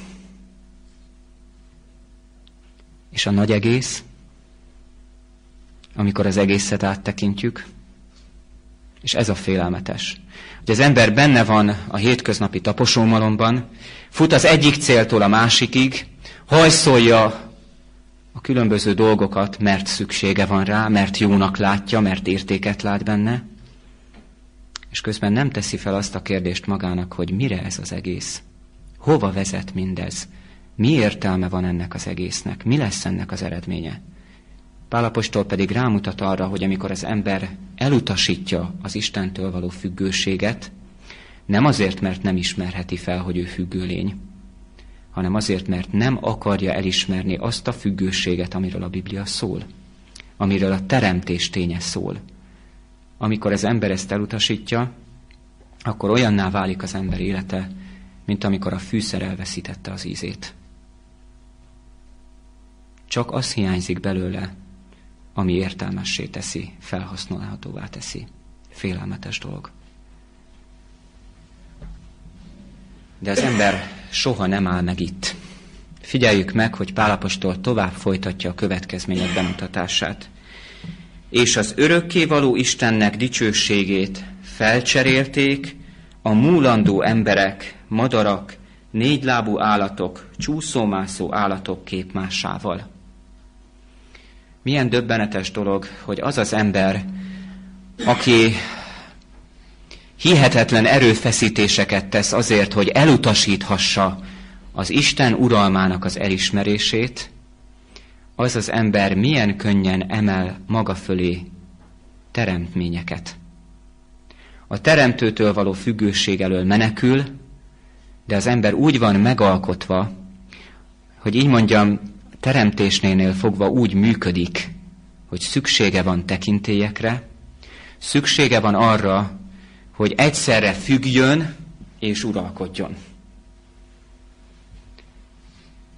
És a nagy egész, amikor az egészet áttekintjük, és ez a félelmetes, hogy az ember benne van a hétköznapi taposómalomban, fut az egyik céltól a másikig, hajszolja a különböző dolgokat, mert szüksége van rá, mert jónak látja, mert értéket lát benne, és közben nem teszi fel azt a kérdést magának, hogy mire ez az egész, hova vezet mindez, mi értelme van ennek az egésznek, mi lesz ennek az eredménye. Pál apostol pedig rámutat arra, hogy amikor az ember elutasítja az Istentől való függőséget, nem azért, mert nem ismerheti fel, hogy ő függő lény, hanem azért, mert nem akarja elismerni azt a függőséget, amiről a Biblia szól, amiről a teremtés ténye szól. Amikor az ember ezt elutasítja, akkor olyanná válik az ember élete, mint amikor a fűszer elveszítette az ízét. Csak az hiányzik belőle, ami értelmessé teszi, felhasználhatóvá teszi. Félelmetes dolog. De az ember soha nem áll meg itt. Figyeljük meg, hogy Pál apostol tovább folytatja a következmények bemutatását. És az örökkévaló Istennek dicsőségét felcserélték a múlandó emberek, madarak, négylábú állatok, csúszómászó állatok képmásával. Milyen döbbenetes dolog, hogy az az ember, aki hihetetlen erőfeszítéseket tesz azért, hogy elutasíthassa az Isten uralmának az elismerését, az az ember milyen könnyen emel maga fölé teremtményeket. A teremtőtől való függőség elől menekül, de az ember úgy van megalkotva, hogy így mondjam, teremtésnél fogva úgy működik, hogy szüksége van tekintélyekre, szüksége van arra, hogy egyszerre függjön és uralkodjon.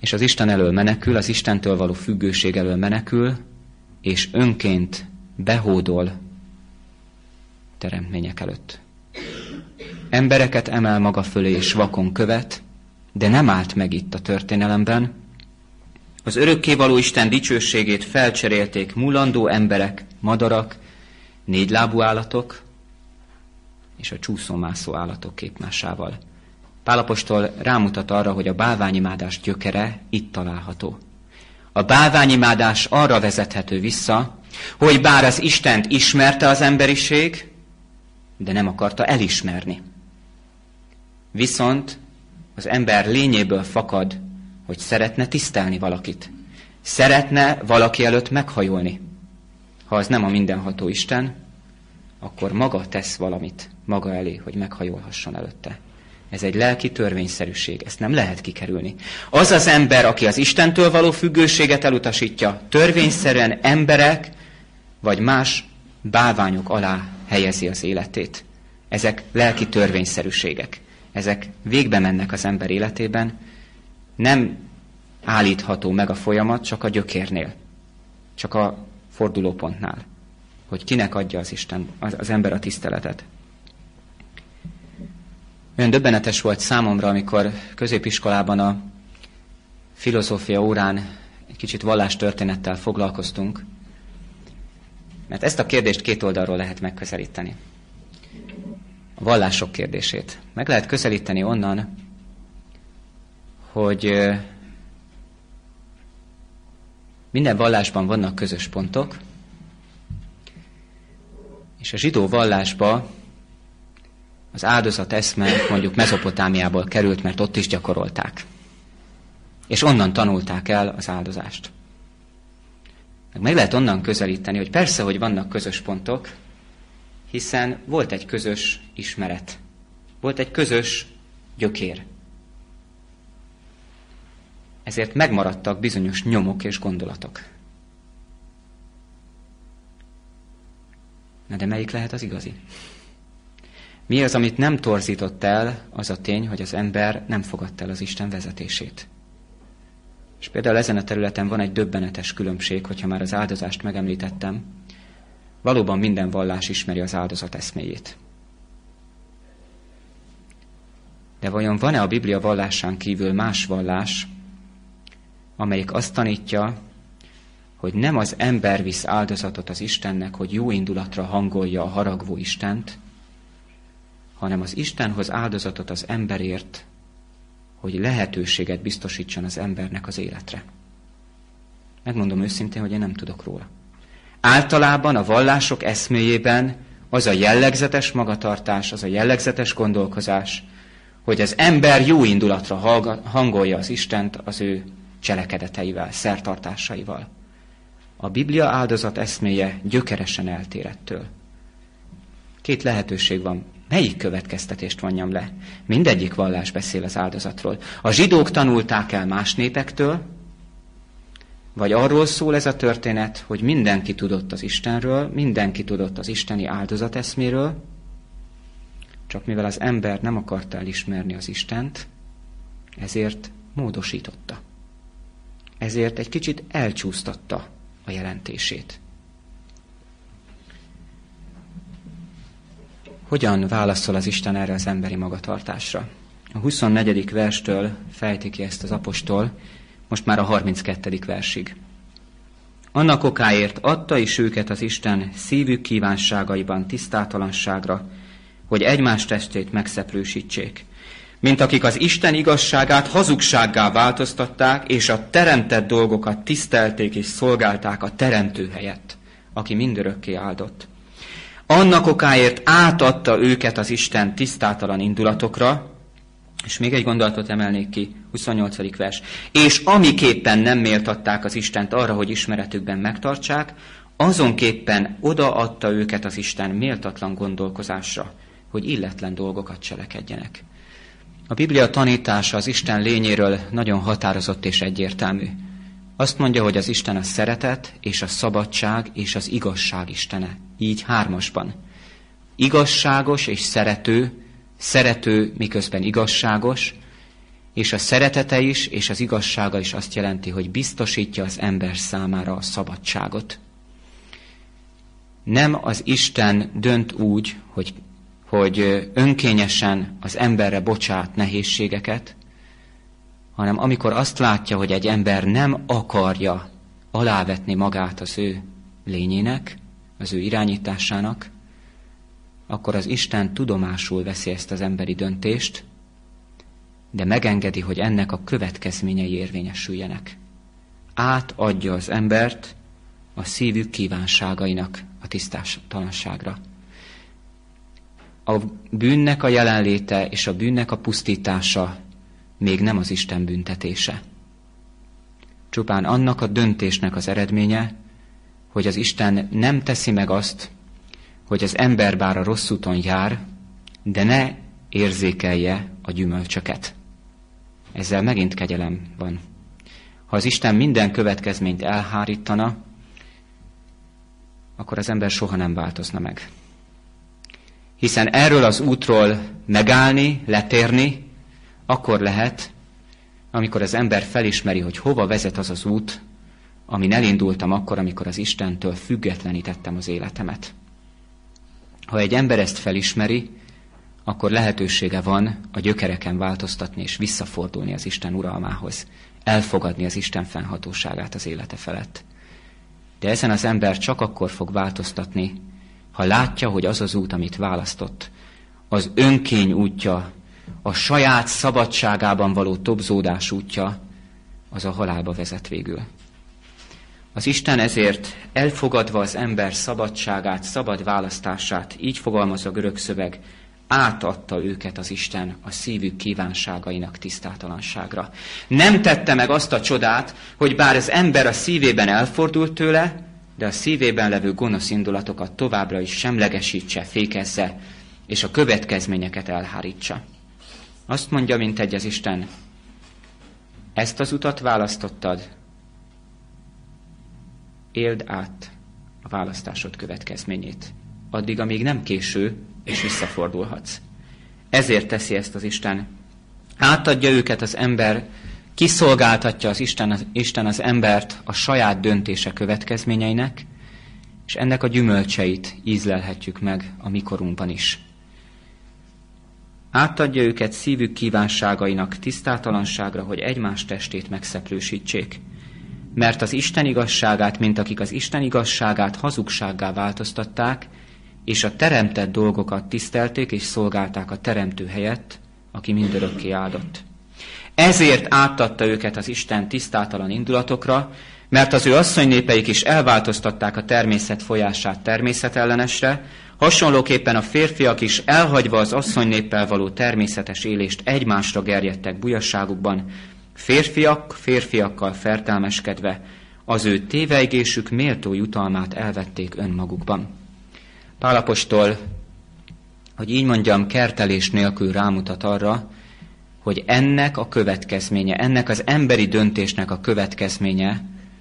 és az Isten elől menekül, az Istentől való függőség elől menekül, és önként behódol teremtmények előtt. Embereket emel maga fölé és vakon követ, de nem állt meg itt a történelemben. Az örökkévaló Isten dicsőségét felcserélték mulandó emberek, madarak, négylábú állatok és a csúszómászó állatok képmásával. Pál apostol rámutat arra, hogy a bálványimádás gyökere itt található. A bálványimádás arra vezethető vissza, hogy bár az Istent ismerte az emberiség, de nem akarta elismerni. Viszont az ember lényéből fakad, hogy szeretne tisztelni valakit. Szeretne valaki előtt meghajolni. Ha az nem a mindenható Isten, akkor maga tesz valamit maga elé, hogy meghajolhasson előtte. Ez egy lelki törvényszerűség, ezt nem lehet kikerülni. Az az ember, aki az Istentől való függőséget elutasítja, törvényszerűen emberek vagy más bálványok alá helyezi az életét. Ezek lelki törvényszerűségek. Ezek végbe mennek az ember életében. Nem állítható meg a folyamat csak a gyökérnél, csak a fordulópontnál, hogy kinek adja az Isten, az, az ember a tiszteletet. Olyan döbbenetes volt számomra, amikor középiskolában a filozófia órán egy kicsit vallástörténettel foglalkoztunk, mert ezt a kérdést két oldalról lehet megközelíteni. A vallások kérdését. Meg lehet közelíteni onnan, hogy minden vallásban vannak közös pontok, és a zsidó vallásba az áldozat eszme mondjuk Mezopotámiából került, mert ott is gyakorolták. És onnan tanulták el az áldozást. Meg, meg lehet onnan közelíteni, hogy persze, hogy vannak közös pontok, hiszen volt egy közös ismeret. Volt egy közös gyökér. Ezért megmaradtak bizonyos nyomok és gondolatok. Na de melyik lehet az igazi? Mi az, amit nem torzított el, az a tény, hogy az ember nem fogadta el az Isten vezetését. És például ezen a területen van egy döbbenetes különbség, hogyha már az áldozást megemlítettem. Valóban minden vallás ismeri az áldozat eszméjét. De vajon van-e a Biblia vallásán kívül más vallás, amelyik azt tanítja, hogy nem az ember visz áldozatot az Istennek, hogy jó indulatra hangolja a haragvó Istent, hanem az Isten hoz áldozatot az emberért, hogy lehetőséget biztosítson az embernek az életre. Megmondom őszintén, hogy én nem tudok róla. Általában a vallások eszméjében az a jellegzetes magatartás, az a jellegzetes gondolkozás, hogy az ember jó indulatra hangolja az Istent az ő cselekedeteivel, szertartásaival. A Biblia áldozat eszméje gyökeresen eltér ettől. Két lehetőség van. Melyik következtetést vonjam le? Mindegyik vallás beszél az áldozatról. A zsidók tanulták el más népektől, vagy arról szól ez a történet, hogy mindenki tudott az Istenről, mindenki tudott az isteni áldozateszméről, csak mivel az ember nem akarta elismerni az Istent, ezért módosította. Ezért egy kicsit elcsúsztatta a jelentését. Hogyan válaszol az Isten erre az emberi magatartásra? A huszonnegyedik verstől fejti ki ezt az apostol, most már a harminckettedik versig. Annak okáért adta is őket az Isten szívük kívánságaiban tisztátalanságra, hogy egymás testét megszeprősítsék, mint akik az Isten igazságát hazugsággá változtatták, és a teremtett dolgokat tisztelték és szolgálták a teremtő helyett, aki mindörökké áldott. Annak okáért átadta őket az Isten tisztátalan indulatokra, és még egy gondolatot emelnék ki, huszonnyolcadik vers. És amiképpen nem méltatták az Istent arra, hogy ismeretükben megtartsák, azonképpen odaadta őket az Isten méltatlan gondolkozásra, hogy illetlen dolgokat cselekedjenek. A Biblia tanítása az Isten lényéről nagyon határozott és egyértelmű. Azt mondja, hogy az Isten a szeretet és a szabadság és az igazság Istene. Így hármasban. Igazságos és szerető, szerető miközben igazságos, és a szeretete is, és az igazsága is azt jelenti, hogy biztosítja az ember számára a szabadságot. Nem az Isten dönt úgy, hogy, hogy önkényesen az emberre bocsát nehézségeket, hanem amikor azt látja, hogy egy ember nem akarja alávetni magát az ő lényének, az ő irányításának, akkor az Isten tudomásul veszi ezt az emberi döntést, de megengedi, hogy ennek a következményei érvényesüljenek. Átadja az embert a szívük kívánságainak a tisztátalanságra. A bűnnek a jelenléte és a bűnnek a pusztítása még nem az Isten büntetése. Csupán annak a döntésnek az eredménye, hogy az Isten nem teszi meg azt, hogy az ember bár a rossz úton jár, de ne érzékelje a gyümölcsöket. Ezzel megint kegyelem van. Ha az Isten minden következményt elhárítana, akkor az ember soha nem változna meg. Hiszen erről az útról megállni, letérni, akkor lehet, amikor az ember felismeri, hogy hova vezet az az út, amin elindultam akkor, amikor az Istentől függetlenítettem az életemet. Ha egy ember ezt felismeri, akkor lehetősége van a gyökereken változtatni és visszafordulni az Isten uralmához, elfogadni az Isten fennhatóságát az élete felett. De ezen az ember csak akkor fog változtatni, ha látja, hogy az az út, amit választott, az önkény útja, a saját szabadságában való tobzódás útja, az a halálba vezet végül. Az Isten ezért elfogadva az ember szabadságát, szabad választását, így fogalmaz a görög szöveg, átadta őket az Isten a szívük kívánságainak tisztátalanságra. Nem tette meg azt a csodát, hogy bár az ember a szívében elfordult tőle, de a szívében levő gonosz indulatokat továbbra is semlegesítse, fékezze, és a következményeket elhárítsa. Azt mondja, mint egy az Isten, ezt az utat választottad, éld át a választásod következményét. Addig, amíg nem késő, és visszafordulhatsz. Ezért teszi ezt az Isten. Átadja őket az ember, kiszolgáltatja az Isten, az Isten az embert a saját döntése következményeinek, és ennek a gyümölcseit ízlelhetjük meg a mikorunkban is. Átadja őket szívük kívánságainak tisztátalanságra, hogy egymás testét megszeplősítsék. Mert az Isten igazságát, mint akik az Isten igazságát hazugsággá változtatták, és a teremtett dolgokat tisztelték és szolgálták a teremtő helyett, aki mindörökké áldott. Ezért átadta őket az Isten tisztátalan indulatokra, mert az ő asszonynépeik is elváltoztatták a természet folyását természetellenesre, hasonlóképpen a férfiak is elhagyva az asszonynéppel való természetes élést egymásra gerjedtek bujasságukban, férfiak férfiakkal fertelmeskedve, az ő tévejgésük méltó jutalmát elvették önmagukban. Pál apostol, hogy így mondjam, kertelés nélkül rámutat arra, hogy ennek a következménye, ennek az emberi döntésnek a következménye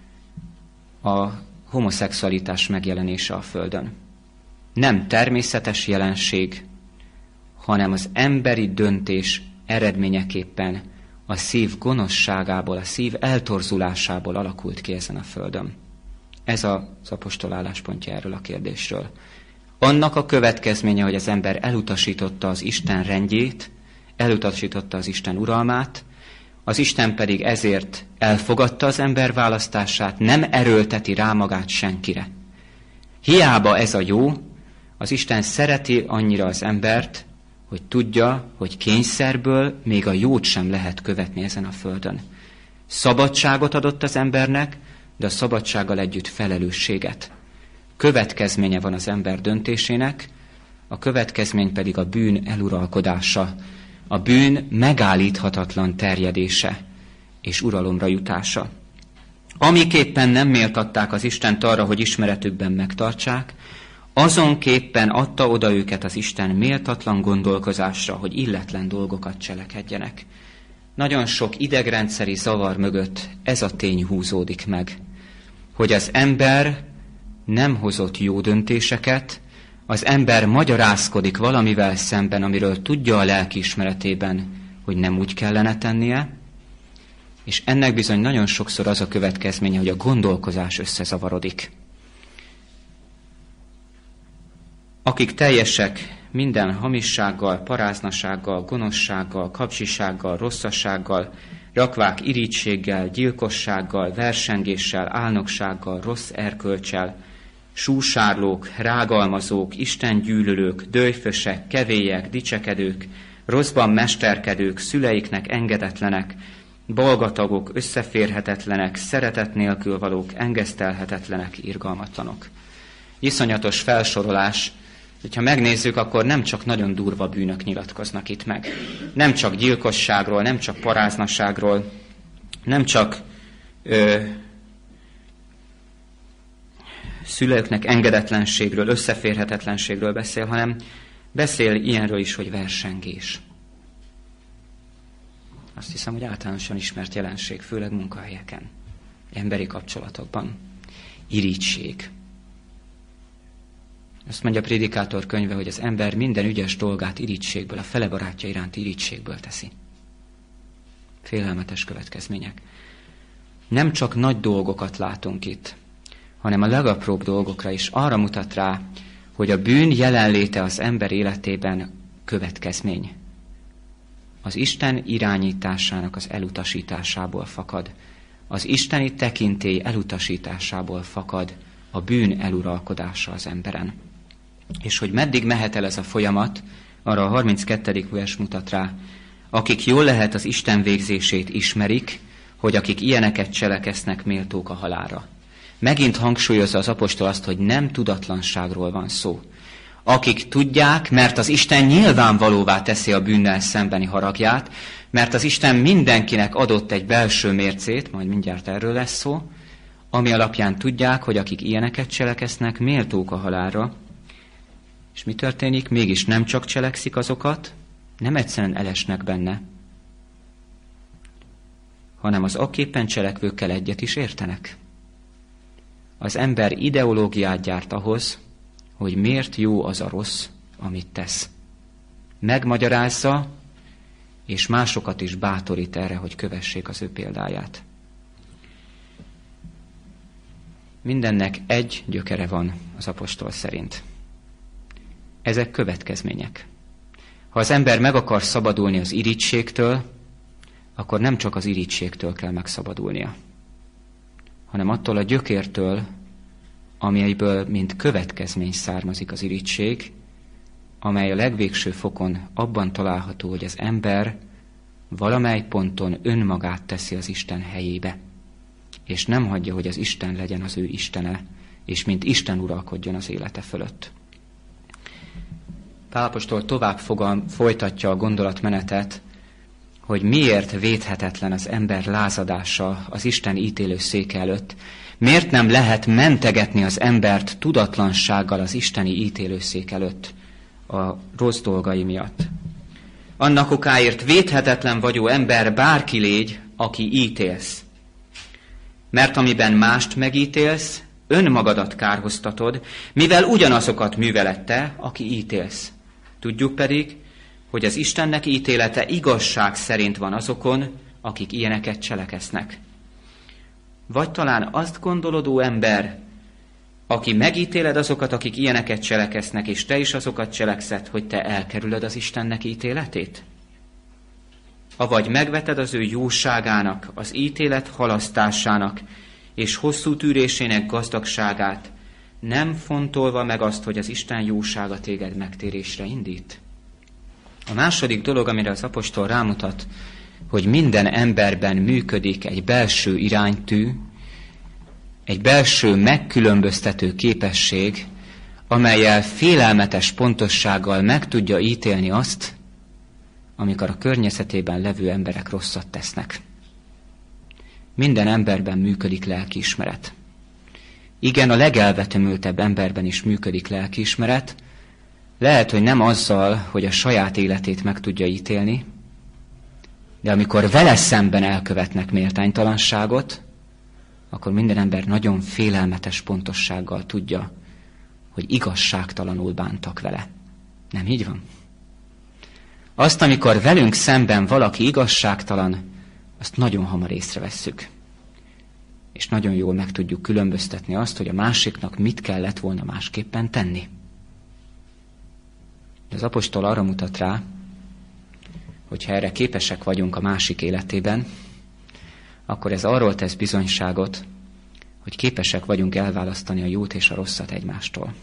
a homoszexualitás megjelenése a Földön. Nem természetes jelenség, hanem az emberi döntés eredményeképpen a szív gonoszságából, a szív eltorzulásából alakult ki ezen a Földön. Ez az apostol álláspontja erről a kérdésről. Annak a következménye, hogy az ember elutasította az Isten rendjét, elutasította az Isten uralmát, az Isten pedig ezért elfogadta az ember választását, nem erőlteti rá magát senkire. Hiába ez a jó, az Isten szereti annyira az embert, hogy tudja, hogy kényszerből még a jót sem lehet követni ezen a földön. Szabadságot adott az embernek, de a szabadsággal együtt felelősséget. Következménye van az ember döntésének, a következmény pedig a bűn eluralkodása, a bűn megállíthatatlan terjedése és uralomra jutása. Amiképpen nem méltatták az Istent arra, hogy ismeretükben megtartsák, azonképpen adta oda őket az Isten méltatlan gondolkozásra, hogy illetlen dolgokat cselekedjenek. Nagyon sok idegrendszeri zavar mögött ez a tény húzódik meg, hogy az ember nem hozott jó döntéseket, az ember magyarázkodik valamivel szemben, amiről tudja a lelkiismeretében, hogy nem úgy kellene tennie, és ennek bizony nagyon sokszor az a következménye, hogy a gondolkozás összezavarodik. Akik teljesek minden hamissággal, paráznasággal, gonoszsággal, kapzsisággal, rosszassággal, rakvák irítséggel, gyilkossággal, versengéssel, álnoksággal, rossz erkölcsel, súsárlók, rágalmazók, istengyűlölők, döjfösek, kevélyek, dicsekedők, rosszban mesterkedők, szüleiknek engedetlenek, balgatagok, összeférhetetlenek, szeretet nélkül valók, engesztelhetetlenek, irgalmatlanok. Iszonyatos felsorolás, hogyha megnézzük, akkor nem csak nagyon durva bűnök nyilatkoznak itt meg. Nem csak gyilkosságról, nem csak paráznaságról, nem csak ö, szülőknek engedetlenségről, összeférhetetlenségről beszél, hanem beszél ilyenről is, hogy versengés. Azt hiszem, hogy általánosan ismert jelenség, főleg munkahelyeken, emberi kapcsolatokban. Iríttség. Azt mondja a Prédikátor könyve, hogy az ember minden ügyes dolgát irítségből, a fele barátja iránti irítségből teszi. Félelmetes következmények. Nem csak nagy dolgokat látunk itt, hanem a legapróbb dolgokra is arra mutat rá, hogy a bűn jelenléte az ember életében következmény. Az Isten irányításának az elutasításából fakad. Az isteni tekintély elutasításából fakad a bűn eluralkodása az emberen. És hogy meddig mehet el ez a folyamat, arra a harminckettedik vers mutat rá. Akik jól lehet az Isten végzését ismerik, hogy akik ilyeneket cseleksznek, méltók a halálra. Megint hangsúlyozza az apostol azt, hogy nem tudatlanságról van szó. Akik tudják, mert az Isten nyilvánvalóvá teszi a bűnnel szembeni haragját, mert az Isten mindenkinek adott egy belső mércét, majd mindjárt erről lesz szó, ami alapján tudják, hogy akik ilyeneket cseleksznek, méltók a halálra. És mi történik? Mégis nem csak cselekszik azokat, nem egyszerűen elesnek benne, hanem az akképpen cselekvőkkel egyet is értenek. Az ember ideológiát gyárt ahhoz, hogy miért jó az a rossz, amit tesz. Megmagyarázza, és másokat is bátorít erre, hogy kövessék az ő példáját. Mindennek egy gyökere van az apostol szerint. Ezek következmények. Ha az ember meg akar szabadulni az irítségtől, akkor nem csak az irítségtől kell megszabadulnia, hanem attól a gyökértől, amelyből mint következmény származik az irítség, amely a legvégső fokon abban található, hogy az ember valamely ponton önmagát teszi az Isten helyébe, és nem hagyja, hogy az Isten legyen az ő Istene, és mint Isten uralkodjon az élete fölött. Pál apostol tovább fogal, folytatja a gondolatmenetet, hogy miért védhetetlen az ember lázadása az Isten ítélő széke előtt, miért nem lehet mentegetni az embert tudatlansággal az isteni ítélőszék előtt a rossz dolgai miatt. Annak okáért védhetetlen vagyó ember bárki légy, aki ítélsz. Mert amiben mást megítélsz, önmagadat kárhoztatod, mivel ugyanazokat művelette, aki ítélsz. Tudjuk pedig, hogy az Istennek ítélete igazság szerint van azokon, akik ilyeneket cselekesznek. Vagy talán azt gondolod, ó ember, aki megítéled azokat, akik ilyeneket cselekesznek, és te is azokat cselekszed, hogy te elkerülöd az Istennek ítéletét? Avagy megveted az ő jóságának, az ítélet halasztásának és hosszú tűrésének gazdagságát, nem fontolva meg azt, hogy az Isten jósága téged megtérésre indít? A második dolog, amire az apostol rámutat, hogy minden emberben működik egy belső iránytű, egy belső megkülönböztető képesség, amellyel félelmetes pontossággal meg tudja ítélni azt, amikor a környezetében levő emberek rosszat tesznek. Minden emberben működik lelkiismeret. Igen, a legelvetemültebb emberben is működik lelkiismeret, lehet, hogy nem azzal, hogy a saját életét meg tudja ítélni, de amikor vele szemben elkövetnek méltánytalanságot, akkor minden ember nagyon félelmetes pontossággal tudja, hogy igazságtalanul bántak vele. Nem így van? Azt, amikor velünk szemben valaki igazságtalan, azt nagyon hamar észrevesszük. És nagyon jól meg tudjuk különböztetni azt, hogy a másiknak mit kellett volna másképpen tenni. Az apostol arra mutat rá, hogyha erre képesek vagyunk a másik életében, akkor ez arról tesz bizonyságot, hogy képesek vagyunk elválasztani a jót és a rosszat egymástól.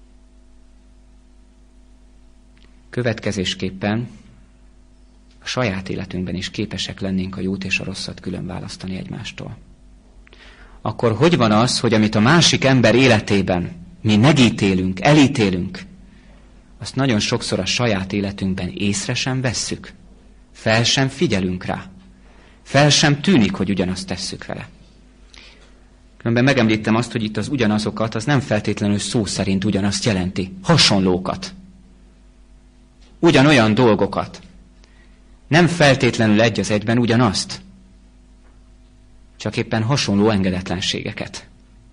Következésképpen a saját életünkben is képesek lennénk a jót és a rosszat külön választani egymástól. Akkor hogy van az, hogy amit a másik ember életében mi megítélünk, elítélünk, azt nagyon sokszor a saját életünkben észre sem vesszük, fel sem figyelünk rá, fel sem tűnik, hogy ugyanazt tesszük vele. Különben megemlítem azt, hogy itt az ugyanazokat, az nem feltétlenül szó szerint ugyanazt jelenti, hasonlókat, ugyanolyan dolgokat, nem feltétlenül egy az egyben ugyanazt, csak éppen hasonló engedetlenségeket.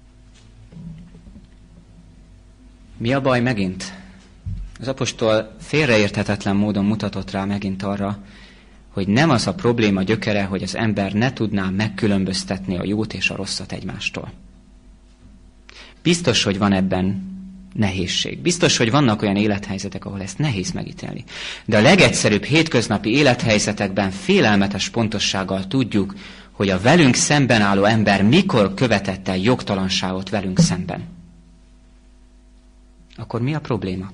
Mi a baj megint? Az apostol félreérthetetlen módon mutatott rá megint arra, hogy nem az a probléma gyökere, hogy az ember ne tudná megkülönböztetni a jót és a rosszat egymástól. Biztos, hogy van ebben nehézség. Biztos, hogy vannak olyan élethelyzetek, ahol ezt nehéz megítélni. De a legegyszerűbb hétköznapi élethelyzetekben félelmetes pontossággal tudjuk, hogy a velünk szemben álló ember mikor követett el jogtalanságot velünk szemben. Akkor mi a probléma?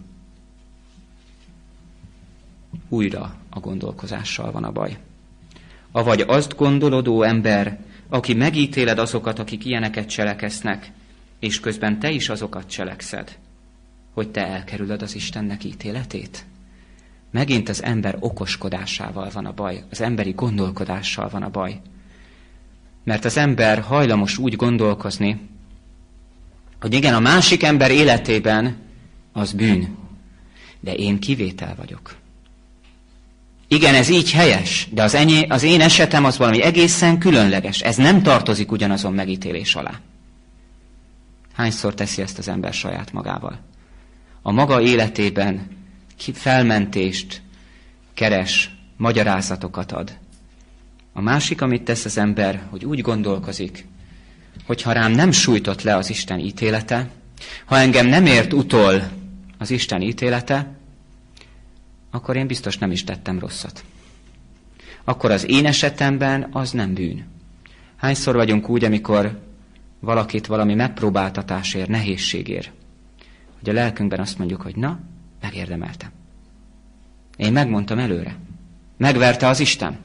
Újra a gondolkozással van a baj. Avagy azt gondolod, ó ember, aki megítéled azokat, akik ilyeneket cseleksznek, és közben te is azokat cselekszed, hogy te elkerülöd az Istennek ítéletét? Megint az ember okoskodásával van a baj, az emberi gondolkodással van a baj. Mert az ember hajlamos úgy gondolkozni, hogy igen, a másik ember életében az bűn, de én kivétel vagyok. Igen, ez így helyes, de az, enyé, az én esetem az valami egészen különleges. Ez nem tartozik ugyanazon megítélés alá. Hányszor teszi ezt az ember saját magával? A maga életében felmentést keres, magyarázatokat ad. A másik, amit tesz az ember, hogy úgy gondolkozik, hogy ha rám nem sújtott le az Isten ítélete, ha engem nem ért utol az Isten ítélete, akkor én biztos nem is tettem rosszat. Akkor az én esetemben az nem bűn. Hányszor vagyunk úgy, amikor valakit valami megpróbáltatásért, nehézségért, hogy a lelkünkben azt mondjuk, hogy na, megérdemeltem. Én megmondtam előre. Megverte az Isten.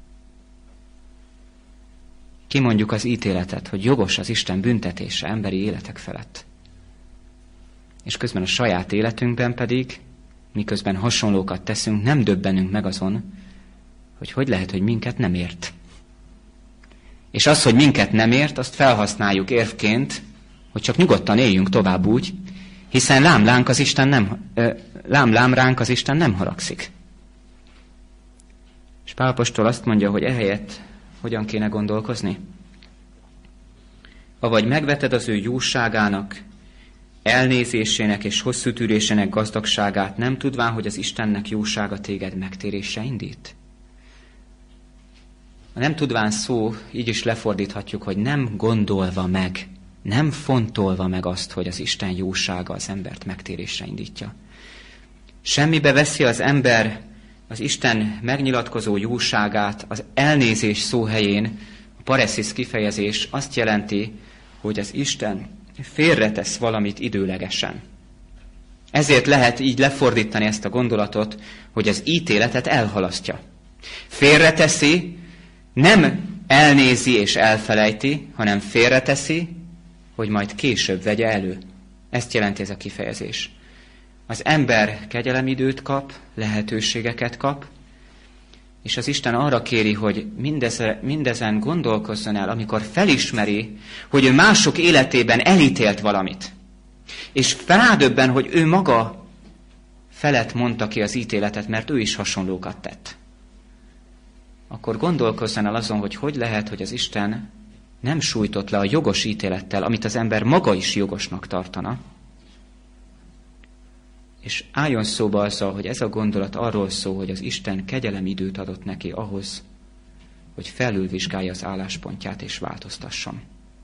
Kimondjuk az ítéletet, hogy jogos az Isten büntetése emberi életek felett. És közben a saját életünkben pedig, miközben hasonlókat teszünk, nem döbbenünk meg azon, hogy hogy lehet, hogy minket nem ért. És az, hogy minket nem ért, azt felhasználjuk érvként, hogy csak nyugodtan éljünk tovább úgy, hiszen lám-lánk az Isten nem, lám-lám ránk az Isten nem haragszik. És Pál apostol azt mondja, hogy ehelyett hogyan kéne gondolkozni? Avagy megveted az ő jóságának, elnézésének és hosszú tűrésének gazdagságát, nem tudván, hogy az Istennek jósága téged megtérésre indít? A nem tudván szó, így is lefordíthatjuk, hogy nem gondolva meg, nem fontolva meg azt, hogy az Isten jósága az embert megtérésre indítja. Semmibe veszi az ember az Isten megnyilatkozó jóságát, az elnézés szó helyén, a pareszis kifejezés azt jelenti, hogy az Isten félretesz valamit időlegesen. Ezért lehet így lefordítani ezt a gondolatot, hogy az ítéletet elhalasztja. Félreteszi, nem elnézi és elfelejti, hanem félreteszi, hogy majd később vegye elő. Ezt jelenti ez a kifejezés. Az ember kegyelemidőt kap, lehetőségeket kap, és az Isten arra kéri, hogy mindezen, mindezen gondolkozzon el, amikor felismeri, hogy ő mások életében elítélt valamit. És rádöbben, hogy ő maga felett mondta ki az ítéletet, mert ő is hasonlókat tett. Akkor gondolkozzon el azon, hogy hogy lehet, hogy az Isten nem sújtott le a jogos ítélettel, amit az ember maga is jogosnak tartana, és álljon szóba azzal, hogy ez a gondolat arról szól, hogy az Isten kegyelem időt adott neki ahhoz, hogy felülvizsgálja az álláspontját és változtasson.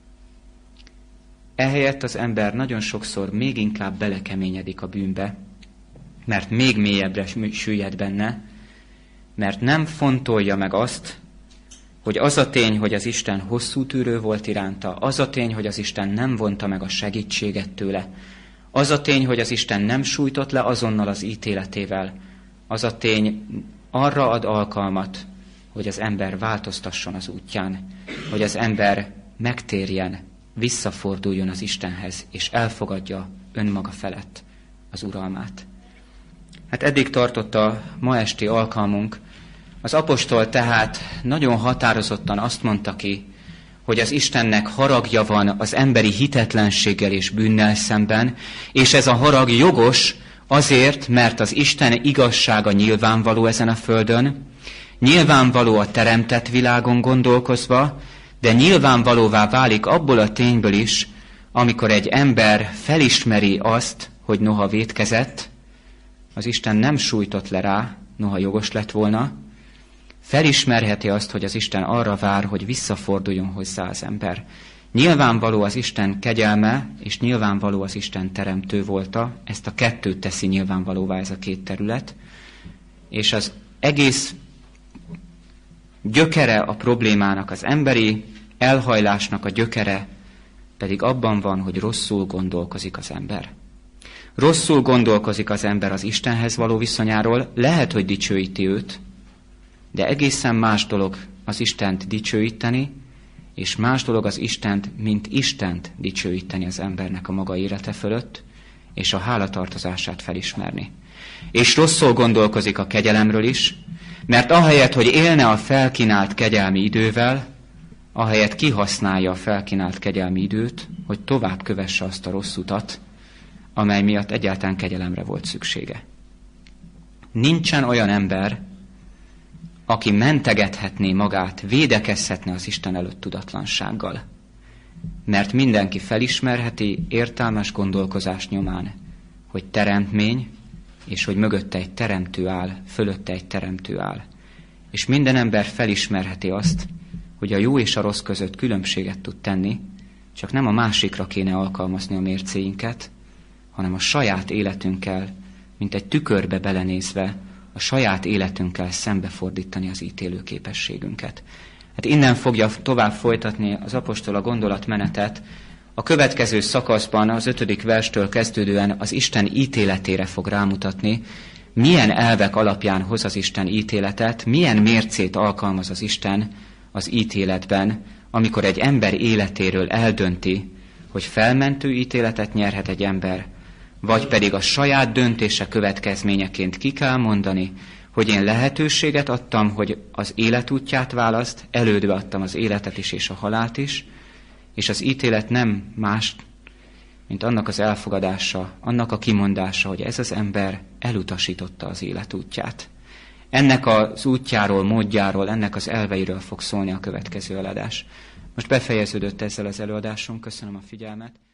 Ehelyett az ember nagyon sokszor még inkább belekeményedik a bűnbe, mert még mélyebbre süllyed benne, mert nem fontolja meg azt, hogy az a tény, hogy az Isten hosszú tűrő volt iránta, az a tény, hogy az Isten nem vonta meg a segítséget tőle, az a tény, hogy az Isten nem sújtott le azonnal az ítéletével, az a tény arra ad alkalmat, hogy az ember változtasson az útján, hogy az ember megtérjen, visszaforduljon az Istenhez, és elfogadja önmaga felett az uralmát. Hát eddig tartott a ma esti alkalmunk. Az apostol tehát nagyon határozottan azt mondta ki, hogy az Istennek haragja van az emberi hitetlenséggel és bűnnel szemben, és ez a harag jogos azért, mert az Isten igazsága nyilvánvaló ezen a földön, nyilvánvaló a teremtett világon gondolkozva, de nyilvánvalóvá válik abból a tényből is, amikor egy ember felismeri azt, hogy noha vétkezett, az Isten nem sújtott le rá, noha jogos lett volna, felismerheti azt, hogy az Isten arra vár, hogy visszaforduljon hozzá az ember. Nyilvánvaló az Isten kegyelme, és nyilvánvaló az Isten teremtő volta, ezt a kettőt teszi nyilvánvalóvá ez a két terület, és az egész gyökere a problémának, az emberi elhajlásnak a gyökere pedig abban van, hogy rosszul gondolkozik az ember. Rosszul gondolkozik az ember az Istenhez való viszonyáról, lehet, hogy dicsőíti őt, de egészen más dolog az Istent dicsőíteni, és más dolog az Istent, mint Istent dicsőíteni az embernek a maga élete fölött, és a hálatartozását felismerni. És rosszul gondolkozik a kegyelemről is, mert ahelyett, hogy élne a felkínált kegyelmi idővel, ahelyett kihasználja a felkínált kegyelmi időt, hogy tovább kövesse azt a rossz utat, amely miatt egyáltalán kegyelemre volt szüksége. Nincsen olyan ember, aki mentegethetné magát, védekezhetne az Isten előtt tudatlansággal. Mert mindenki felismerheti értelmes gondolkozás nyomán, hogy teremtmény, és hogy mögötte egy teremtő áll, fölötte egy teremtő áll. És minden ember felismerheti azt, hogy a jó és a rossz között különbséget tud tenni, csak nem a másikra kéne alkalmazni a mércéinket, hanem a saját életünkkel, mint egy tükörbe belenézve, a saját életünkkel szembefordítani az ítélő képességünket. Hát innen fogja tovább folytatni az apostol a gondolatmenetet. A következő szakaszban, az ötödik verstől kezdődően az Isten ítéletére fog rámutatni, milyen elvek alapján hoz az Isten ítéletet, milyen mércét alkalmaz az Isten az ítéletben, amikor egy ember életéről eldönti, hogy felmentő ítéletet nyerhet egy ember, vagy pedig a saját döntése következményeként ki kell mondani, hogy én lehetőséget adtam, hogy az életútját választ, elődbe adtam az életet is és a halált is, és az ítélet nem más, mint annak az elfogadása, annak a kimondása, hogy ez az ember elutasította az életútját. Ennek az útjáról, módjáról, ennek az elveiről fog szólni a következő előadás. Most befejeződött ezzel az előadásunk, köszönöm a figyelmet.